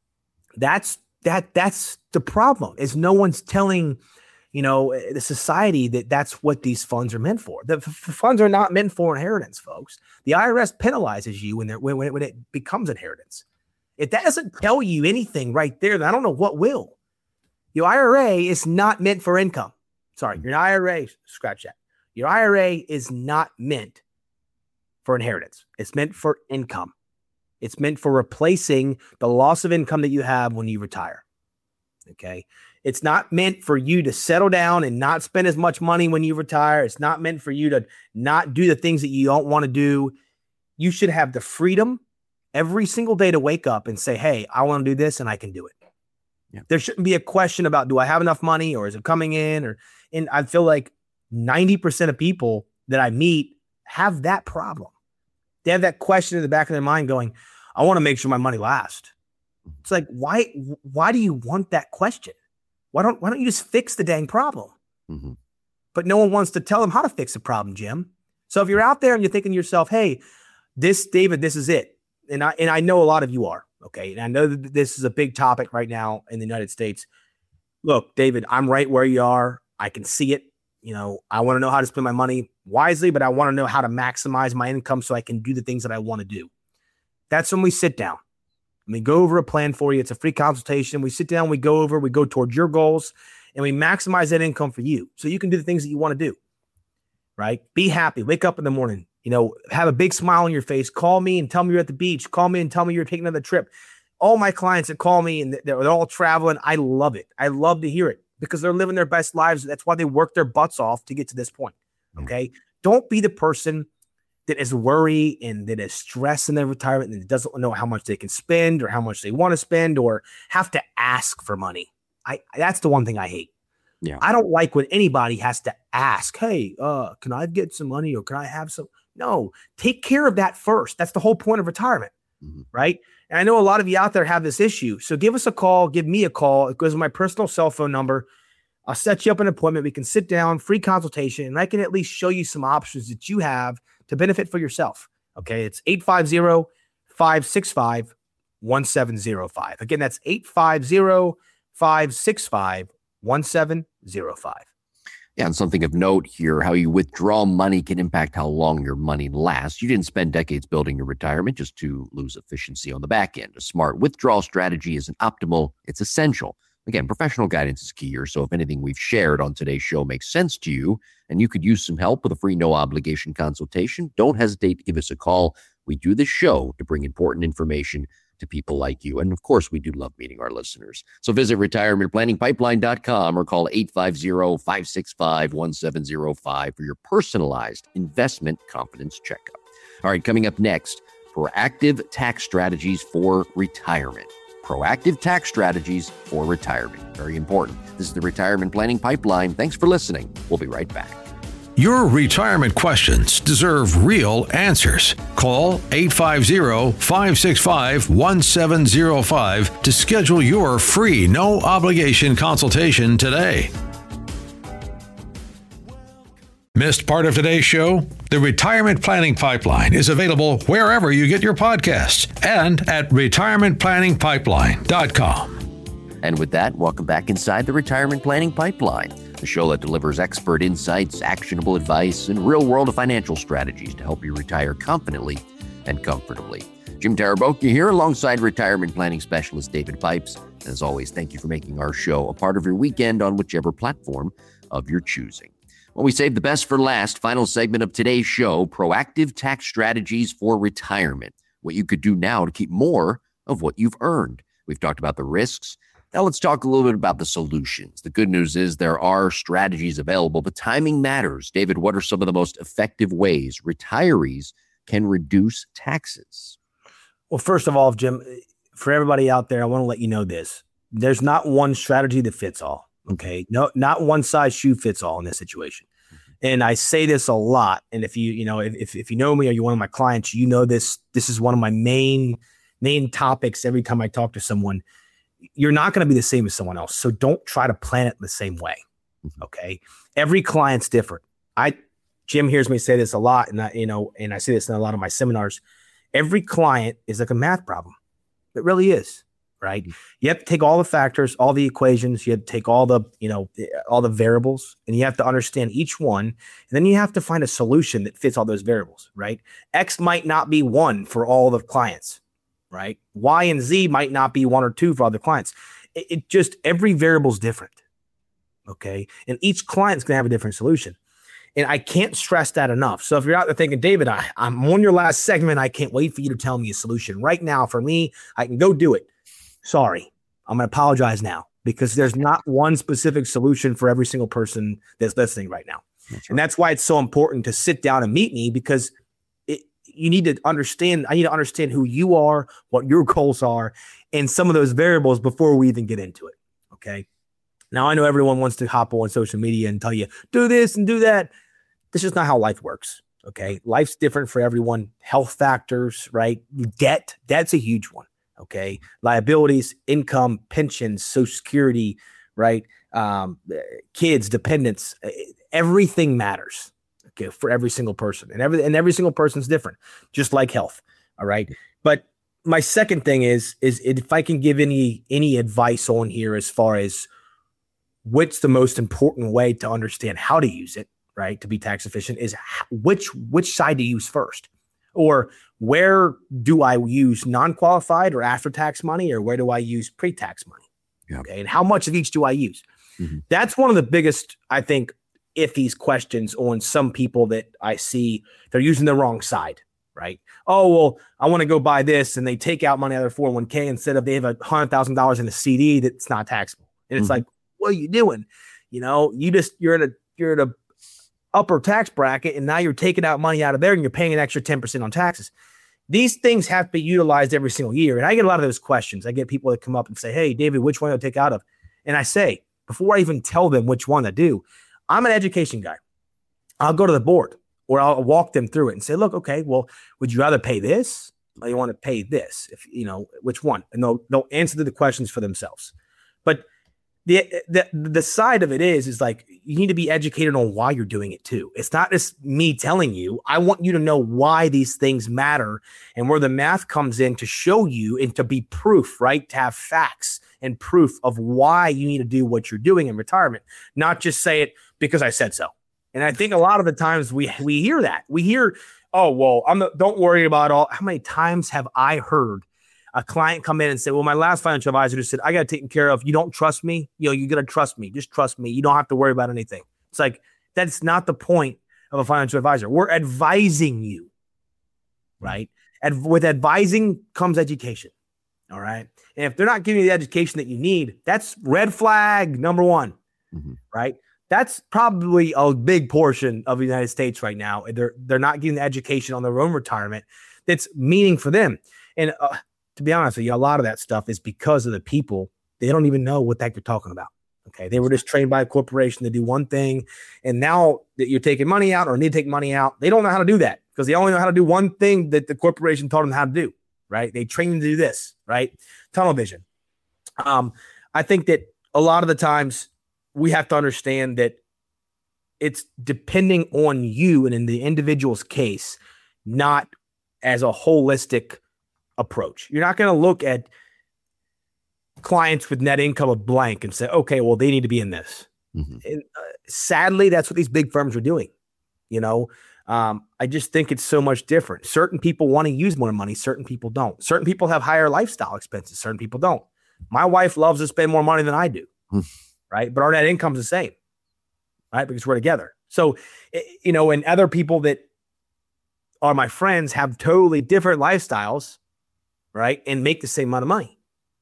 that's that that's the problem is no one's telling, you know, the society that that's what these funds are meant for. The f- funds are not meant for inheritance, folks. The I R S penalizes you when, when, when it becomes inheritance. If that doesn't tell you anything right there, then I don't know what will. Your I R A is not meant for income. Sorry, your I R A, scratch that. Your I R A is not meant for inheritance. It's meant for income. It's meant for replacing the loss of income that you have when you retire. Okay. It's not meant for you to settle down and not spend as much money when you retire. It's not meant for you to not do the things that you don't want to do. You should have the freedom every single day to wake up and say, hey, I want to do this and I can do it. Yeah. There shouldn't be a question about, do I have enough money or is it coming in? Or, and I feel like ninety percent of people that I meet have that problem. They have that question in the back of their mind going, I want to make sure my money lasts. It's like, why, why do you want that question? Why don't, why don't you just fix the dang problem? Mm-hmm. But no one wants to tell them how to fix the problem, Jim. So if you're out there and you're thinking to yourself, hey, this, David, this is it. And I, and I know a lot of you are, okay. And I know that this is a big topic right now in the United States. Look, David, I'm right where you are. I can see it. You know, I want to know how to spend my money wisely, but I want to know how to maximize my income so I can do the things that I want to do. That's when we sit down. And we go over a plan for you. It's a free consultation. We sit down, we go over, we go towards your goals, and we maximize that income for you so you can do the things that you want to do, right? Be happy. Wake up in the morning, you know, have a big smile on your face. Call me and tell me you're at the beach. Call me and tell me you're taking another trip. All my clients that call me and they're, they're all traveling, I love it. I love to hear it because they're living their best lives. That's why they work their butts off to get to this point, okay? Mm-hmm. Don't be the person that is worried and that is stressed in their retirement and doesn't know how much they can spend or how much they want to spend or have to ask for money. I that's the one thing I hate. Yeah. I don't like when anybody has to ask, hey, uh, can I get some money or can I have some? No, take care of that first. That's the whole point of retirement, mm-hmm. right? And I know a lot of you out there have this issue. So give us a call, give me a call. It goes to my personal cell phone number. I'll set you up an appointment. We can sit down, free consultation, and I can at least show you some options that you have to benefit for yourself. Okay. It's eight five zero, five six five, one seven zero five. Again, that's eight five zero, five six five, one seven zero five. Yeah. And something of note here, how you withdraw money can impact how long your money lasts. You didn't spend decades building your retirement just to lose efficiency on the back end. A smart withdrawal strategy isn't optimal. It's essential. Again, professional guidance is key here. So if anything we've shared on today's show makes sense to you and you could use some help with a free no obligation consultation, don't hesitate to give us a call. We do this show to bring important information to people like you. And of course, we do love meeting our listeners. So visit retirement planning pipeline dot com or call eight five zero, five six five, one seven zero five for your personalized investment confidence checkup. All right, coming up next, proactive tax strategies for retirement. Proactive tax strategies for retirement. Very important. This is the Retirement Planning Pipeline. Thanks for listening. We'll be right back. Your retirement questions deserve real answers. Call eight five zero, five six five, one seven zero five to schedule your free no obligation consultation today. Missed part of today's show? The Retirement Planning Pipeline is available wherever you get your podcasts and at retirement planning pipeline dot com. And with that, welcome back inside the Retirement Planning Pipeline, the show that delivers expert insights, actionable advice, and real-world financial strategies to help you retire confidently and comfortably. Jim Tarabokia here alongside retirement planning specialist David Pipes. And as always, thank you for making our show a part of your weekend on whichever platform of your choosing. Well, we saved the best for last. Final segment of today's show, proactive tax strategies for retirement. What you could do now to keep more of what you've earned. We've talked about the risks. Now let's talk a little bit about the solutions. The good news is there are strategies available, but timing matters. David, what are some of the most effective ways retirees can reduce taxes? Well, first of all, Jim, for everybody out there, I want to let you know this. There's not one strategy that fits all. Okay. No, not one size shoe fits all in this situation. And I say this a lot. And if you, you know, if, if you know me or you're one of my clients, you know, this, this is one of my main, main topics. Every time I talk to someone, you're not going to be the same as someone else. So don't try to plan it the same way. Okay. Every client's different. I, Jim hears me say this a lot. And I, you know, and I say this in a lot of my seminars. Every client is like a math problem. It really is. Right. You have to take all the factors, all the equations, you have to take all the, you know, all the variables, and you have to understand each one. And then you have to find a solution that fits all those variables. Right. X might not be one for all the clients. Right. Y and Z might not be one or two for other clients. It, it just, every variable is different. Okay. And each client's going to have a different solution. And I can't stress that enough. So if you're out there thinking, David, I, I'm on your last segment, I can't wait for you to tell me a solution right now. For me, I can go do it. Sorry, I'm going to apologize now because there's not one specific solution for every single person that's listening right now. That's right. And that's why it's so important to sit down and meet me, because it, you need to understand, I need to understand who you are, what your goals are, and some of those variables before we even get into it. Okay. Now I know everyone wants to hop on social media and tell you, do this and do that. This is not how life works. Okay. Life's different for everyone. Health factors, right? Debt, debt's a huge one. Okay. Liabilities, income, pensions, Social Security, right? Um, kids, dependents, everything matters. Okay. For every single person, and every, and every single person's different, just like health. All right. But my second thing is, is if I can give any, any advice on here, as far as what's the most important way to understand how to use it, right? To be tax efficient, is which, which side to use first. Or where do I use non-qualified or after-tax money, or where do I use pre-tax money? Yeah. Okay, and how much of each do I use? Mm-hmm. That's one of the biggest, I think, iffy questions on some people that I see. They're using the wrong side, right? Oh, well, I want to go buy this, and they take out money out of their four oh one k instead of they have a one hundred thousand dollars in a C D that's not taxable. And it's mm-hmm. like, what are you doing? You know, you just, you're at a, you're at a upper tax bracket, and now you're taking out money out of there and you're paying an extra ten percent on taxes. These things have to be utilized every single year. And I get a lot of those questions. I get people that come up and say, hey, David, which one do I take out of? And I say, before I even tell them which one to do, I'm an education guy. I'll go to the board, or I'll walk them through it and say, look, okay, well, would you rather pay this, or you want to pay this? If you know which one, and they'll, they'll answer the questions for themselves. But The, the the side of it is, is like, you need to be educated on why you're doing it too. It's not just me telling you. I want you to know why these things matter, and where the math comes in to show you and to be proof, right? To have facts and proof of why you need to do what you're doing in retirement, not just say it because I said so. And I think a lot of the times we, we hear that. We hear, oh, well, I'm the, don't worry about all. How many times have I heard a client come in and say, well, my last financial advisor just said, I got it taken care of. You don't trust me. You know, you got to trust me. Just trust me. You don't have to worry about anything. It's like, that's not the point of a financial advisor. We're advising you, right? And with advising comes education. All right. And if they're not giving you the education that you need, that's red flag number one, mm-hmm. right? That's probably a big portion of the United States right now. They're, they're not getting the education on their own retirement that's meaning for them. And, uh, to be honest with you, a lot of that stuff is because of the people. They don't even know what the heck they're talking about. Okay. They were just trained by a corporation to do one thing. And now that you're taking money out or need to take money out, they don't know how to do that because they only know how to do one thing that the corporation taught them how to do, right? They train them to do this, right? Tunnel vision. Um, I think that a lot of the times we have to understand that it's depending on you and in the individual's case, not as a holistic approach. You're not going to look at clients with net income of blank and say, okay, well, they need to be in this. Mm-hmm. And, uh, sadly, that's what these big firms are doing. You know, um, I just think it's so much different. Certain people want to use more money. Certain people don't. Certain people have higher lifestyle expenses. Certain people don't. My wife loves to spend more money than I do. Right. But our net income's the same. Right. Because we're together. So, you know, and other people that are my friends have totally different lifestyles. Right. And make the same amount of money.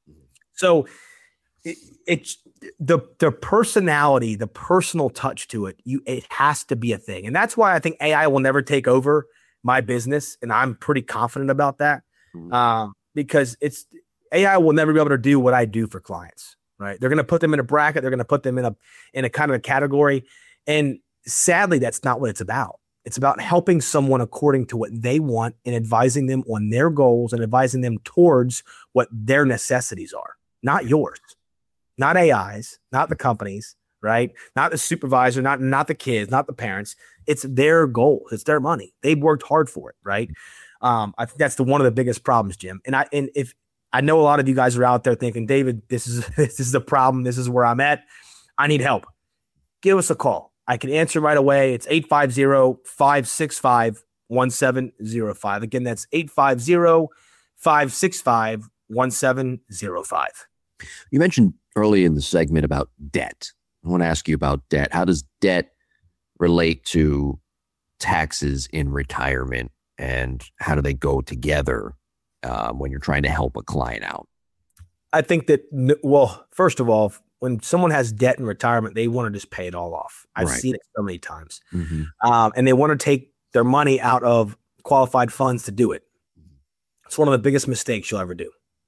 So it, it's the the personality, the personal touch to it. You it has to be a thing, and that's why I think A I will never take over my business, and I'm pretty confident about that mm-hmm. um, because it's A I will never be able to do what I do for clients. Right? They're going to put them in a bracket. They're going to put them in a in a kind of a category, and sadly, that's not what it's about. It's about helping someone according to what they want and advising them on their goals and advising them towards what their necessities are. Not yours, not A I's, not the companies, right? Not the supervisor, not, not the kids, not the parents. It's their goals. It's their money. They've worked hard for it, right? Um, I think that's the one of the biggest problems, Jim. And I and if I know a lot of you guys are out there thinking, David, this is this is the problem. This is where I'm at. I need help. Give us a call. I can answer right away. It's eight five zero, five six five, one seven zero five. Again, that's eight five zero, five six five, one seven zero five. You mentioned early in the segment about debt. I want to ask you about debt. How does debt relate to taxes in retirement, and how do they go together uh, when you're trying to help a client out? I think that, well, first of all, when someone has debt in retirement, they want to just pay it all off. I've right. seen it so many times. Mm-hmm. Um, and they want to take their money out of qualified funds to do it. It's one of the biggest mistakes you'll ever do.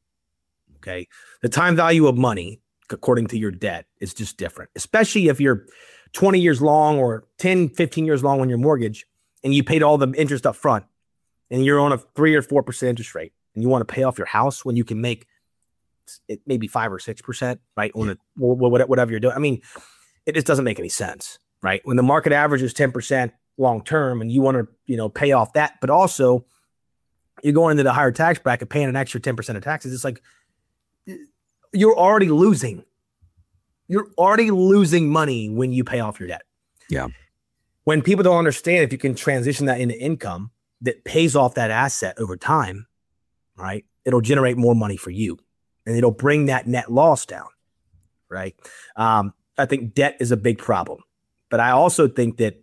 Okay. The time value of money, according to your debt, is just different, especially if you're twenty years long or ten, fifteen years long on your mortgage and you paid all the interest up front and you're on a three or four percent interest rate and you want to pay off your house when you can make it maybe five or six percent, right? On a, whatever you're doing. I mean, it just doesn't make any sense, right? When the market average is ten percent long term and you want to, you know, pay off that, but also you're going into the higher tax bracket, paying an extra ten percent of taxes. It's like, you're already losing. You're already losing money when you pay off your debt. Yeah. When people don't understand, if you can transition that into income that pays off that asset over time, right? It'll generate more money for you and it'll bring that net loss down, right? Um, I think debt is a big problem, but I also think that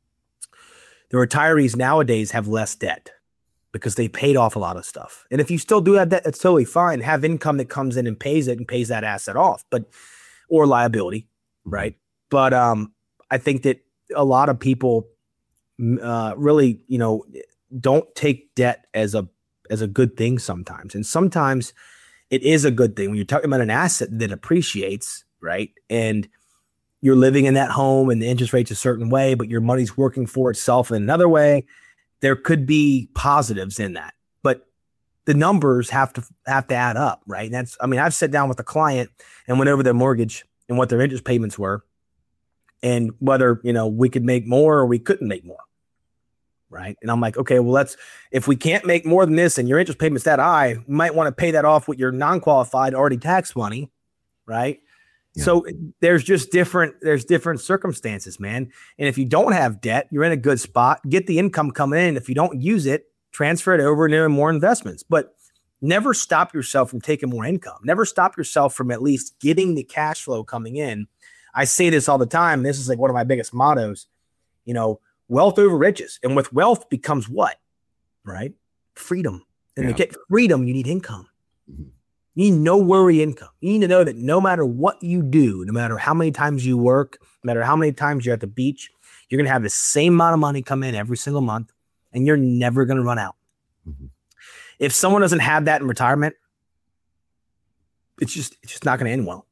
the retirees nowadays have less debt because they paid off a lot of stuff. And if you still do have debt, that's totally fine. Have income that comes in and pays it and pays that asset off, but or liability, right? But um, I think that a lot of people uh, really, you know, don't take debt as a as a good thing sometimes. And sometimes it is a good thing when you're talking about an asset that appreciates, right? And you're living in that home and the interest rate's a certain way, but your money's working for itself in another way. There could be positives in that, but the numbers have to have to add up, right? And that's, I mean, I've sat down with a client and went over their mortgage and what their interest payments were and whether, you know, we could make more or we couldn't make more, right? And I'm like, okay, well, let's, if we can't make more than this and your interest payment's that high, you might want to pay that off with your non-qualified already tax money, right? Yeah. So there's just different, there's different circumstances, man. And if you don't have debt, you're in a good spot. Get the income coming in. If you don't use it, transfer it over into more investments. But never stop yourself from taking more income. Never stop yourself from at least getting the cash flow coming in. I say this all the time. This is like one of my biggest mottos, you know, wealth over riches. And with wealth becomes what? Right? Freedom. And yeah. to get freedom, you need income. Mm-hmm. You need no worry income. You need to know that no matter what you do, no matter how many times you work, no matter how many times you're at the beach, you're going to have the same amount of money come in every single month, and you're never going to run out. Mm-hmm. If someone doesn't have that in retirement, it's just it's just not going to end well.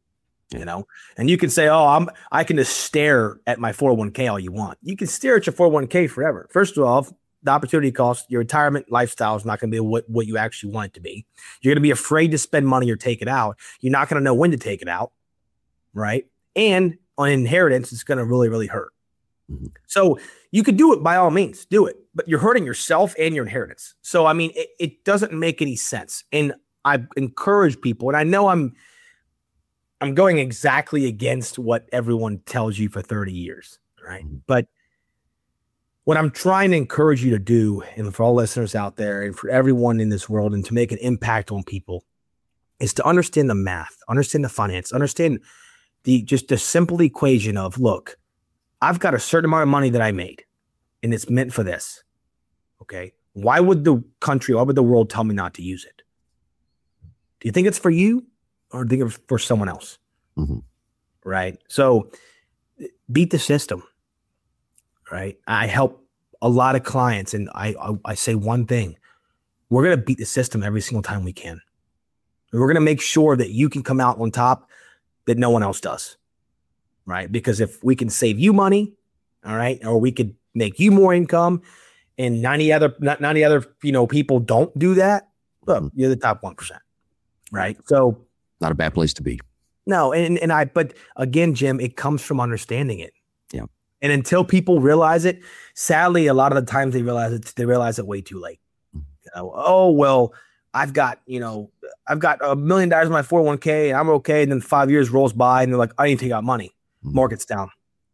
You know, and you can say, oh, I'm, I can just stare at my four oh one k all you want. You can stare at your four oh one k forever. First of all, the opportunity cost, your retirement lifestyle is not going to be what, what you actually want it to be. You're going to be afraid to spend money or take it out. You're not going to know when to take it out. Right. And on inheritance, it's going to really, really hurt. Mm-hmm. So you could do it by all means, do it, but you're hurting yourself and your inheritance. So, I mean, it, it doesn't make any sense. And I encourage people, and I know I'm, I'm going exactly against what everyone tells you for thirty years, right? But what I'm trying to encourage you to do, and for all listeners out there and for everyone in this world, and to make an impact on people, is to understand the math, understand the finance, understand the just the simple equation of, look, I've got a certain amount of money that I made, and it's meant for this, okay? Why would the country, why would the world tell me not to use it? Do you think it's for you? Or think of for someone else, mm-hmm. right? So beat the system, right? I help a lot of clients, and I I, I say one thing: we're gonna beat the system every single time we can. And we're gonna make sure that you can come out on top that no one else does, right? Because if we can save you money, all right, or we could make you more income, and ninety other ninety other you know people don't do that, look, mm-hmm. you're the top one percent, right? So. Not a bad place to be. No, and and I, but again, Jim, it comes from understanding it. Yeah. And until people realize it, sadly, a lot of the times they realize it, they realize it way too late. Mm-hmm. You know, oh well, I've got you know, I've got a million dollars in my four oh one k, and I'm okay. And then five years rolls by, and they're like, I need to take out money. Mm-hmm. Market's down.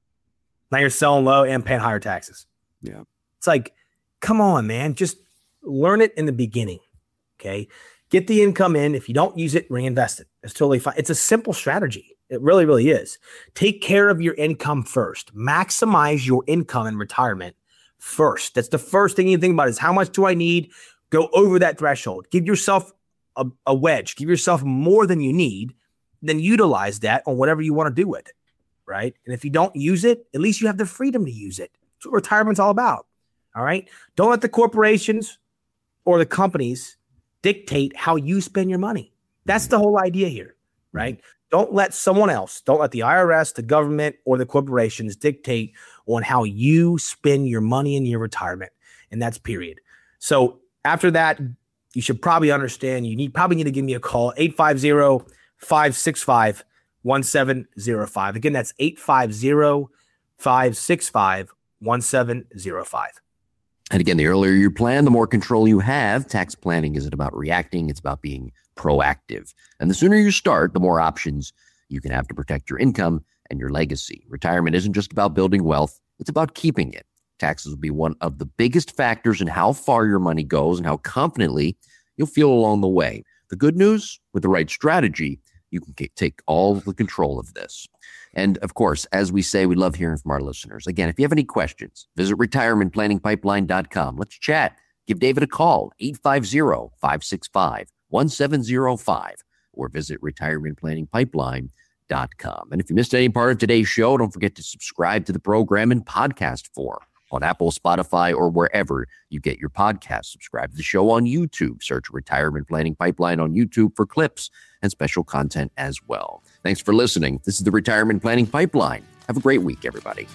Now you're selling low and paying higher taxes. Yeah. It's like, come on, man, just learn it in the beginning. Okay. Get the income in. If you don't use it, reinvest it. It's totally fine. It's a simple strategy. It really, really is. Take care of your income first. Maximize your income in retirement first. That's the first thing you think about is how much do I need? Go over that threshold. Give yourself a, a wedge. Give yourself more than you need. Then utilize that on whatever you want to do with it, right? And if you don't use it, at least you have the freedom to use it. That's what retirement's all about, all right? Don't let the corporations or the companies dictate how you spend your money. That's the whole idea here, right? Don't let someone else, don't let the I R S, the government, or the corporations dictate on how you spend your money in your retirement. And that's period. So after that, you should probably understand you need probably need to give me a call, eight five zero, five six five, one seven zero five. Again, that's eight five zero, five six five, one seven zero five. And again, the earlier you plan, the more control you have. Tax planning isn't about reacting. It's about being proactive. And the sooner you start, the more options you can have to protect your income and your legacy. Retirement isn't just about building wealth. It's about keeping it. Taxes will be one of the biggest factors in how far your money goes and how confidently you'll feel along the way. The good news, with the right strategy, you can take all the control of this. And of course, as we say, we love hearing from our listeners. Again, if you have any questions, visit retirement planning pipeline dot com. Let's chat. Give David a call, eight five zero, five six five, one seven zero five, or visit retirement planning pipeline dot com. And if you missed any part of today's show, don't forget to subscribe to the program in podcast form on Apple, Spotify, or wherever you get your podcasts. Subscribe to the show on YouTube. Search Retirement Planning Pipeline on YouTube for clips and special content as well. Thanks for listening. This is the Retirement Planning Pipeline. Have a great week, everybody.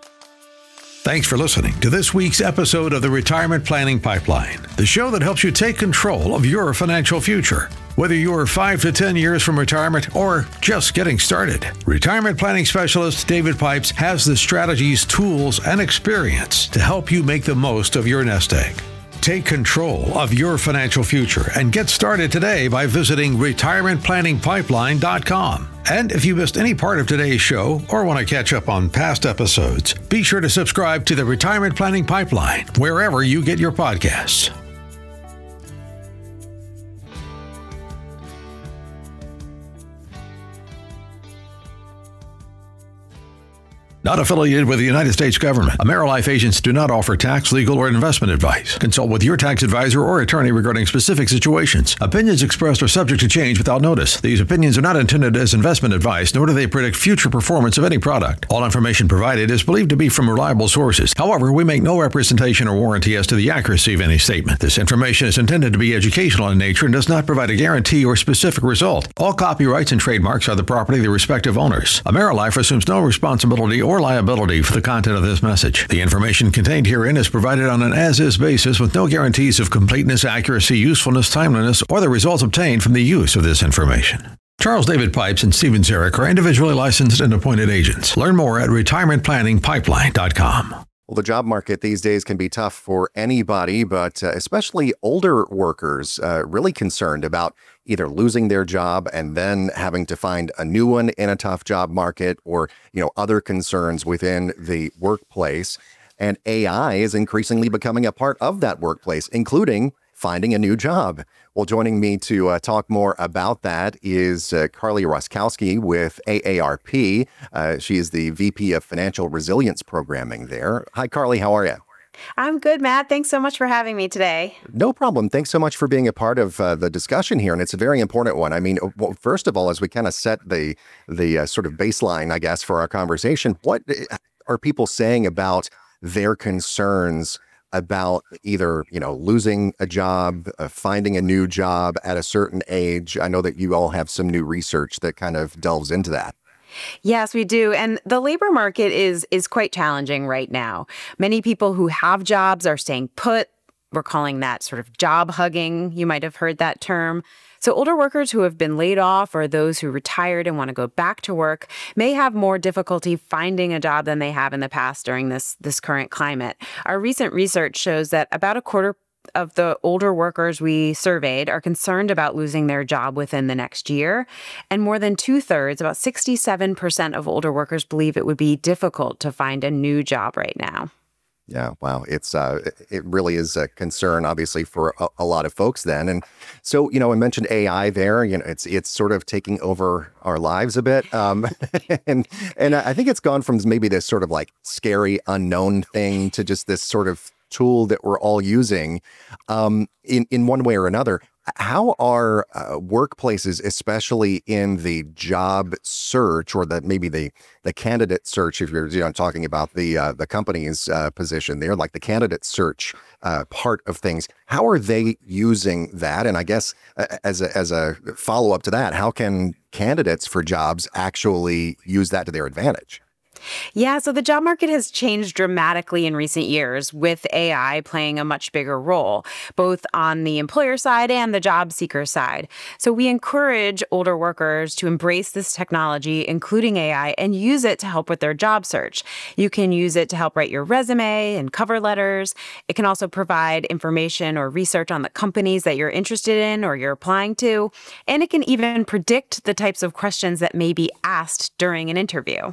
Thanks for listening to this week's episode of the Retirement Planning Pipeline, the show that helps you take control of your financial future. Whether you're five to ten years from retirement or just getting started, retirement planning specialist David Pipes has the strategies, tools, and experience to help you make the most of your nest egg. Take control of your financial future and get started today by visiting retirement planning pipeline dot com. And if you missed any part of today's show or want to catch up on past episodes, be sure to subscribe to the Retirement Planning Pipeline wherever you get your podcasts. Not affiliated with the United States government. AmeriLife agents do not offer tax, legal, or investment advice. Consult with your tax advisor or attorney regarding specific situations. Opinions expressed are subject to change without notice. These opinions are not intended as investment advice, nor do they predict future performance of any product. All information provided is believed to be from reliable sources. However, we make no representation or warranty as to the accuracy of any statement. This information is intended to be educational in nature and does not provide a guarantee or specific result. All copyrights and trademarks are the property of the respective owners. AmeriLife assumes no responsibility or liability for the content of this message. The information contained herein is provided on an as-is basis with no guarantees of completeness, accuracy, usefulness, timeliness, or the results obtained from the use of this information. Charles David Pipes and Steven Zarek are individually licensed and appointed agents. Learn more at retirement planning pipeline dot com. Well, the job market these days can be tough for anybody, but uh, especially older workers, uh, really concerned about either losing their job and then having to find a new one in a tough job market, or, you know, other concerns within the workplace. And A I is increasingly becoming a part of that workplace, including finding a new job. Well, joining me to uh, talk more about that is uh, Carly Roskowski with A A R P. Uh, she is the V P of Financial Resilience Programming there. Hi, Carly. How are you? I'm good, Matt. Thanks so much for having me today. No problem. Thanks so much for being a part of uh, the discussion here, and it's a very important one. I mean, well, first of all, as we kind of set the the uh, sort of baseline, I guess, for our conversation, what are people saying about their concerns about either, you know, losing a job, uh, finding a new job at a certain age? I know that you all have some new research that kind of delves into that. Yes, we do. And the labor market is is quite challenging right now. Many people who have jobs are staying put. We're calling that sort of job hugging. You might have heard that term. So older workers who have been laid off or those who retired and want to go back to work may have more difficulty finding a job than they have in the past during this, this current climate. Our recent research shows that about a quarter of the older workers we surveyed are concerned about losing their job within the next year. And more than two thirds, about sixty-seven percent of older workers believe it would be difficult to find a new job right now. Yeah, wow. It's uh, it really is a concern, obviously, for a, a lot of folks then. And so, you know, I mentioned A I there. You know, it's it's sort of taking over our lives a bit. Um, and and I think it's gone from maybe this sort of like scary unknown thing to just this sort of tool that we're all using um, in, in one way or another. How are uh, workplaces, especially in the job search or the maybe the the candidate search, if you're you know, talking about the uh, the company's uh, position there, like the candidate search uh, part of things, how are they using that? And I guess uh, as a, as a follow up to that, how can candidates for jobs actually use that to their advantage? Yeah, so the job market has changed dramatically in recent years, with A I playing a much bigger role, both on the employer side and the job seeker side. So we encourage older workers to embrace this technology, including A I, and use it to help with their job search. You can use it to help write your resume and cover letters. It can also provide information or research on the companies that you're interested in or you're applying to. And it can even predict the types of questions that may be asked during an interview.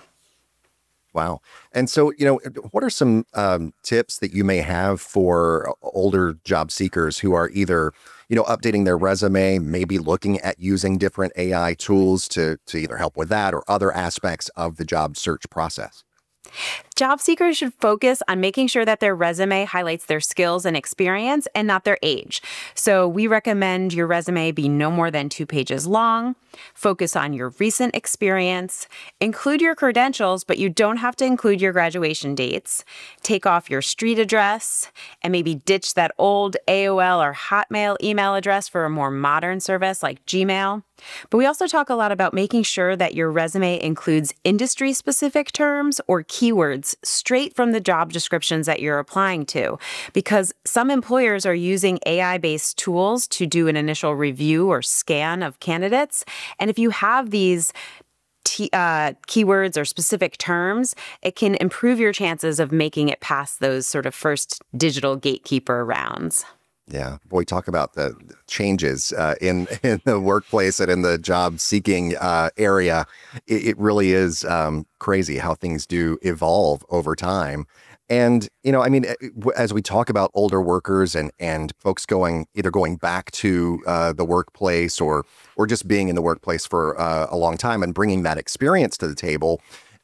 Wow. And so, you know, what are some um, tips that you may have for older job seekers who are either, you know, updating their resume, maybe looking at using different A I tools to, to either help with that or other aspects of the job search process? Job seekers should focus on making sure that their resume highlights their skills and experience and not their age. So we recommend your resume be no more than two pages long. Focus on your recent experience. Include your credentials, but you don't have to include your graduation dates. Take off your street address and maybe ditch that old A O L or Hotmail email address for a more modern service like Gmail. But we also talk a lot about making sure that your resume includes industry-specific terms or keywords straight from the job descriptions that you're applying to, because some employers are using A I-based tools to do an initial review or scan of candidates. And if you have these T, uh, keywords or specific terms, it can improve your chances of making it past those sort of first digital gatekeeper rounds. Yeah, boy, talk about the changes uh, in in the workplace and in the job seeking uh, area. It, it really is um, crazy how things do evolve over time. And, you know, I mean, as we talk about older workers and and folks going either going back to uh, the workplace or or just being in the workplace for uh, a long time and bringing that experience to the table,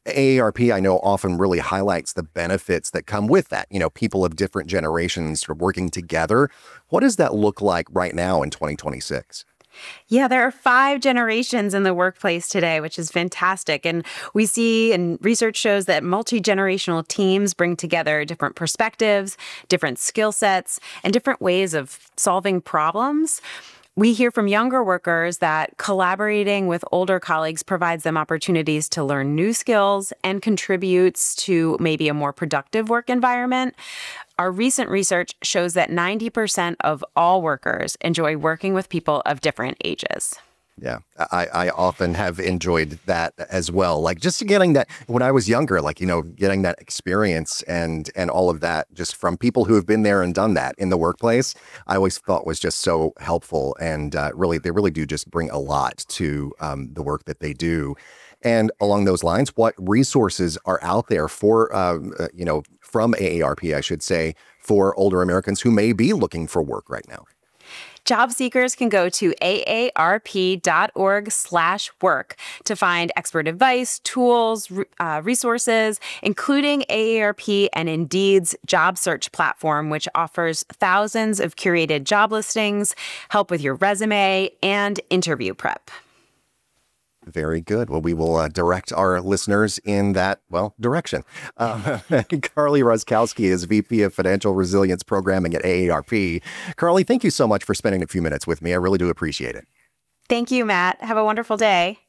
A A R P, I know, often really highlights the benefits that come with that. You know, people of different generations sort of working together. What does that look like right now in twenty twenty-six? Yeah, there are five generations in the workplace today, which is fantastic. And we see, and research shows that multi-generational teams bring together different perspectives, different skill sets, and different ways of solving problems. We hear from younger workers that collaborating with older colleagues provides them opportunities to learn new skills and contributes to maybe a more productive work environment. Our recent research shows that ninety percent of all workers enjoy working with people of different ages. Yeah, I, I often have enjoyed that as well. Like just getting that when I was younger, like, you know, getting that experience and and all of that just from people who have been there and done that in the workplace, I always thought was just so helpful. And uh, really, they really do just bring a lot to um, the work that they do. And along those lines, what resources are out there for, um, uh, you know, from A A R P, I should say, for older Americans who may be looking for work right now? Job seekers can go to aarp.org slash work to find expert advice, tools, uh, resources, including A A R P and Indeed's job search platform, which offers thousands of curated job listings, help with your resume, and interview prep. Very good. Well, we will uh, direct our listeners in that, well, direction. Um, Carly Ruskowski is V P of Financial Resilience Programming at A A R P. Carly, thank you so much for spending a few minutes with me. I really do appreciate it. Thank you, Matt. Have a wonderful day.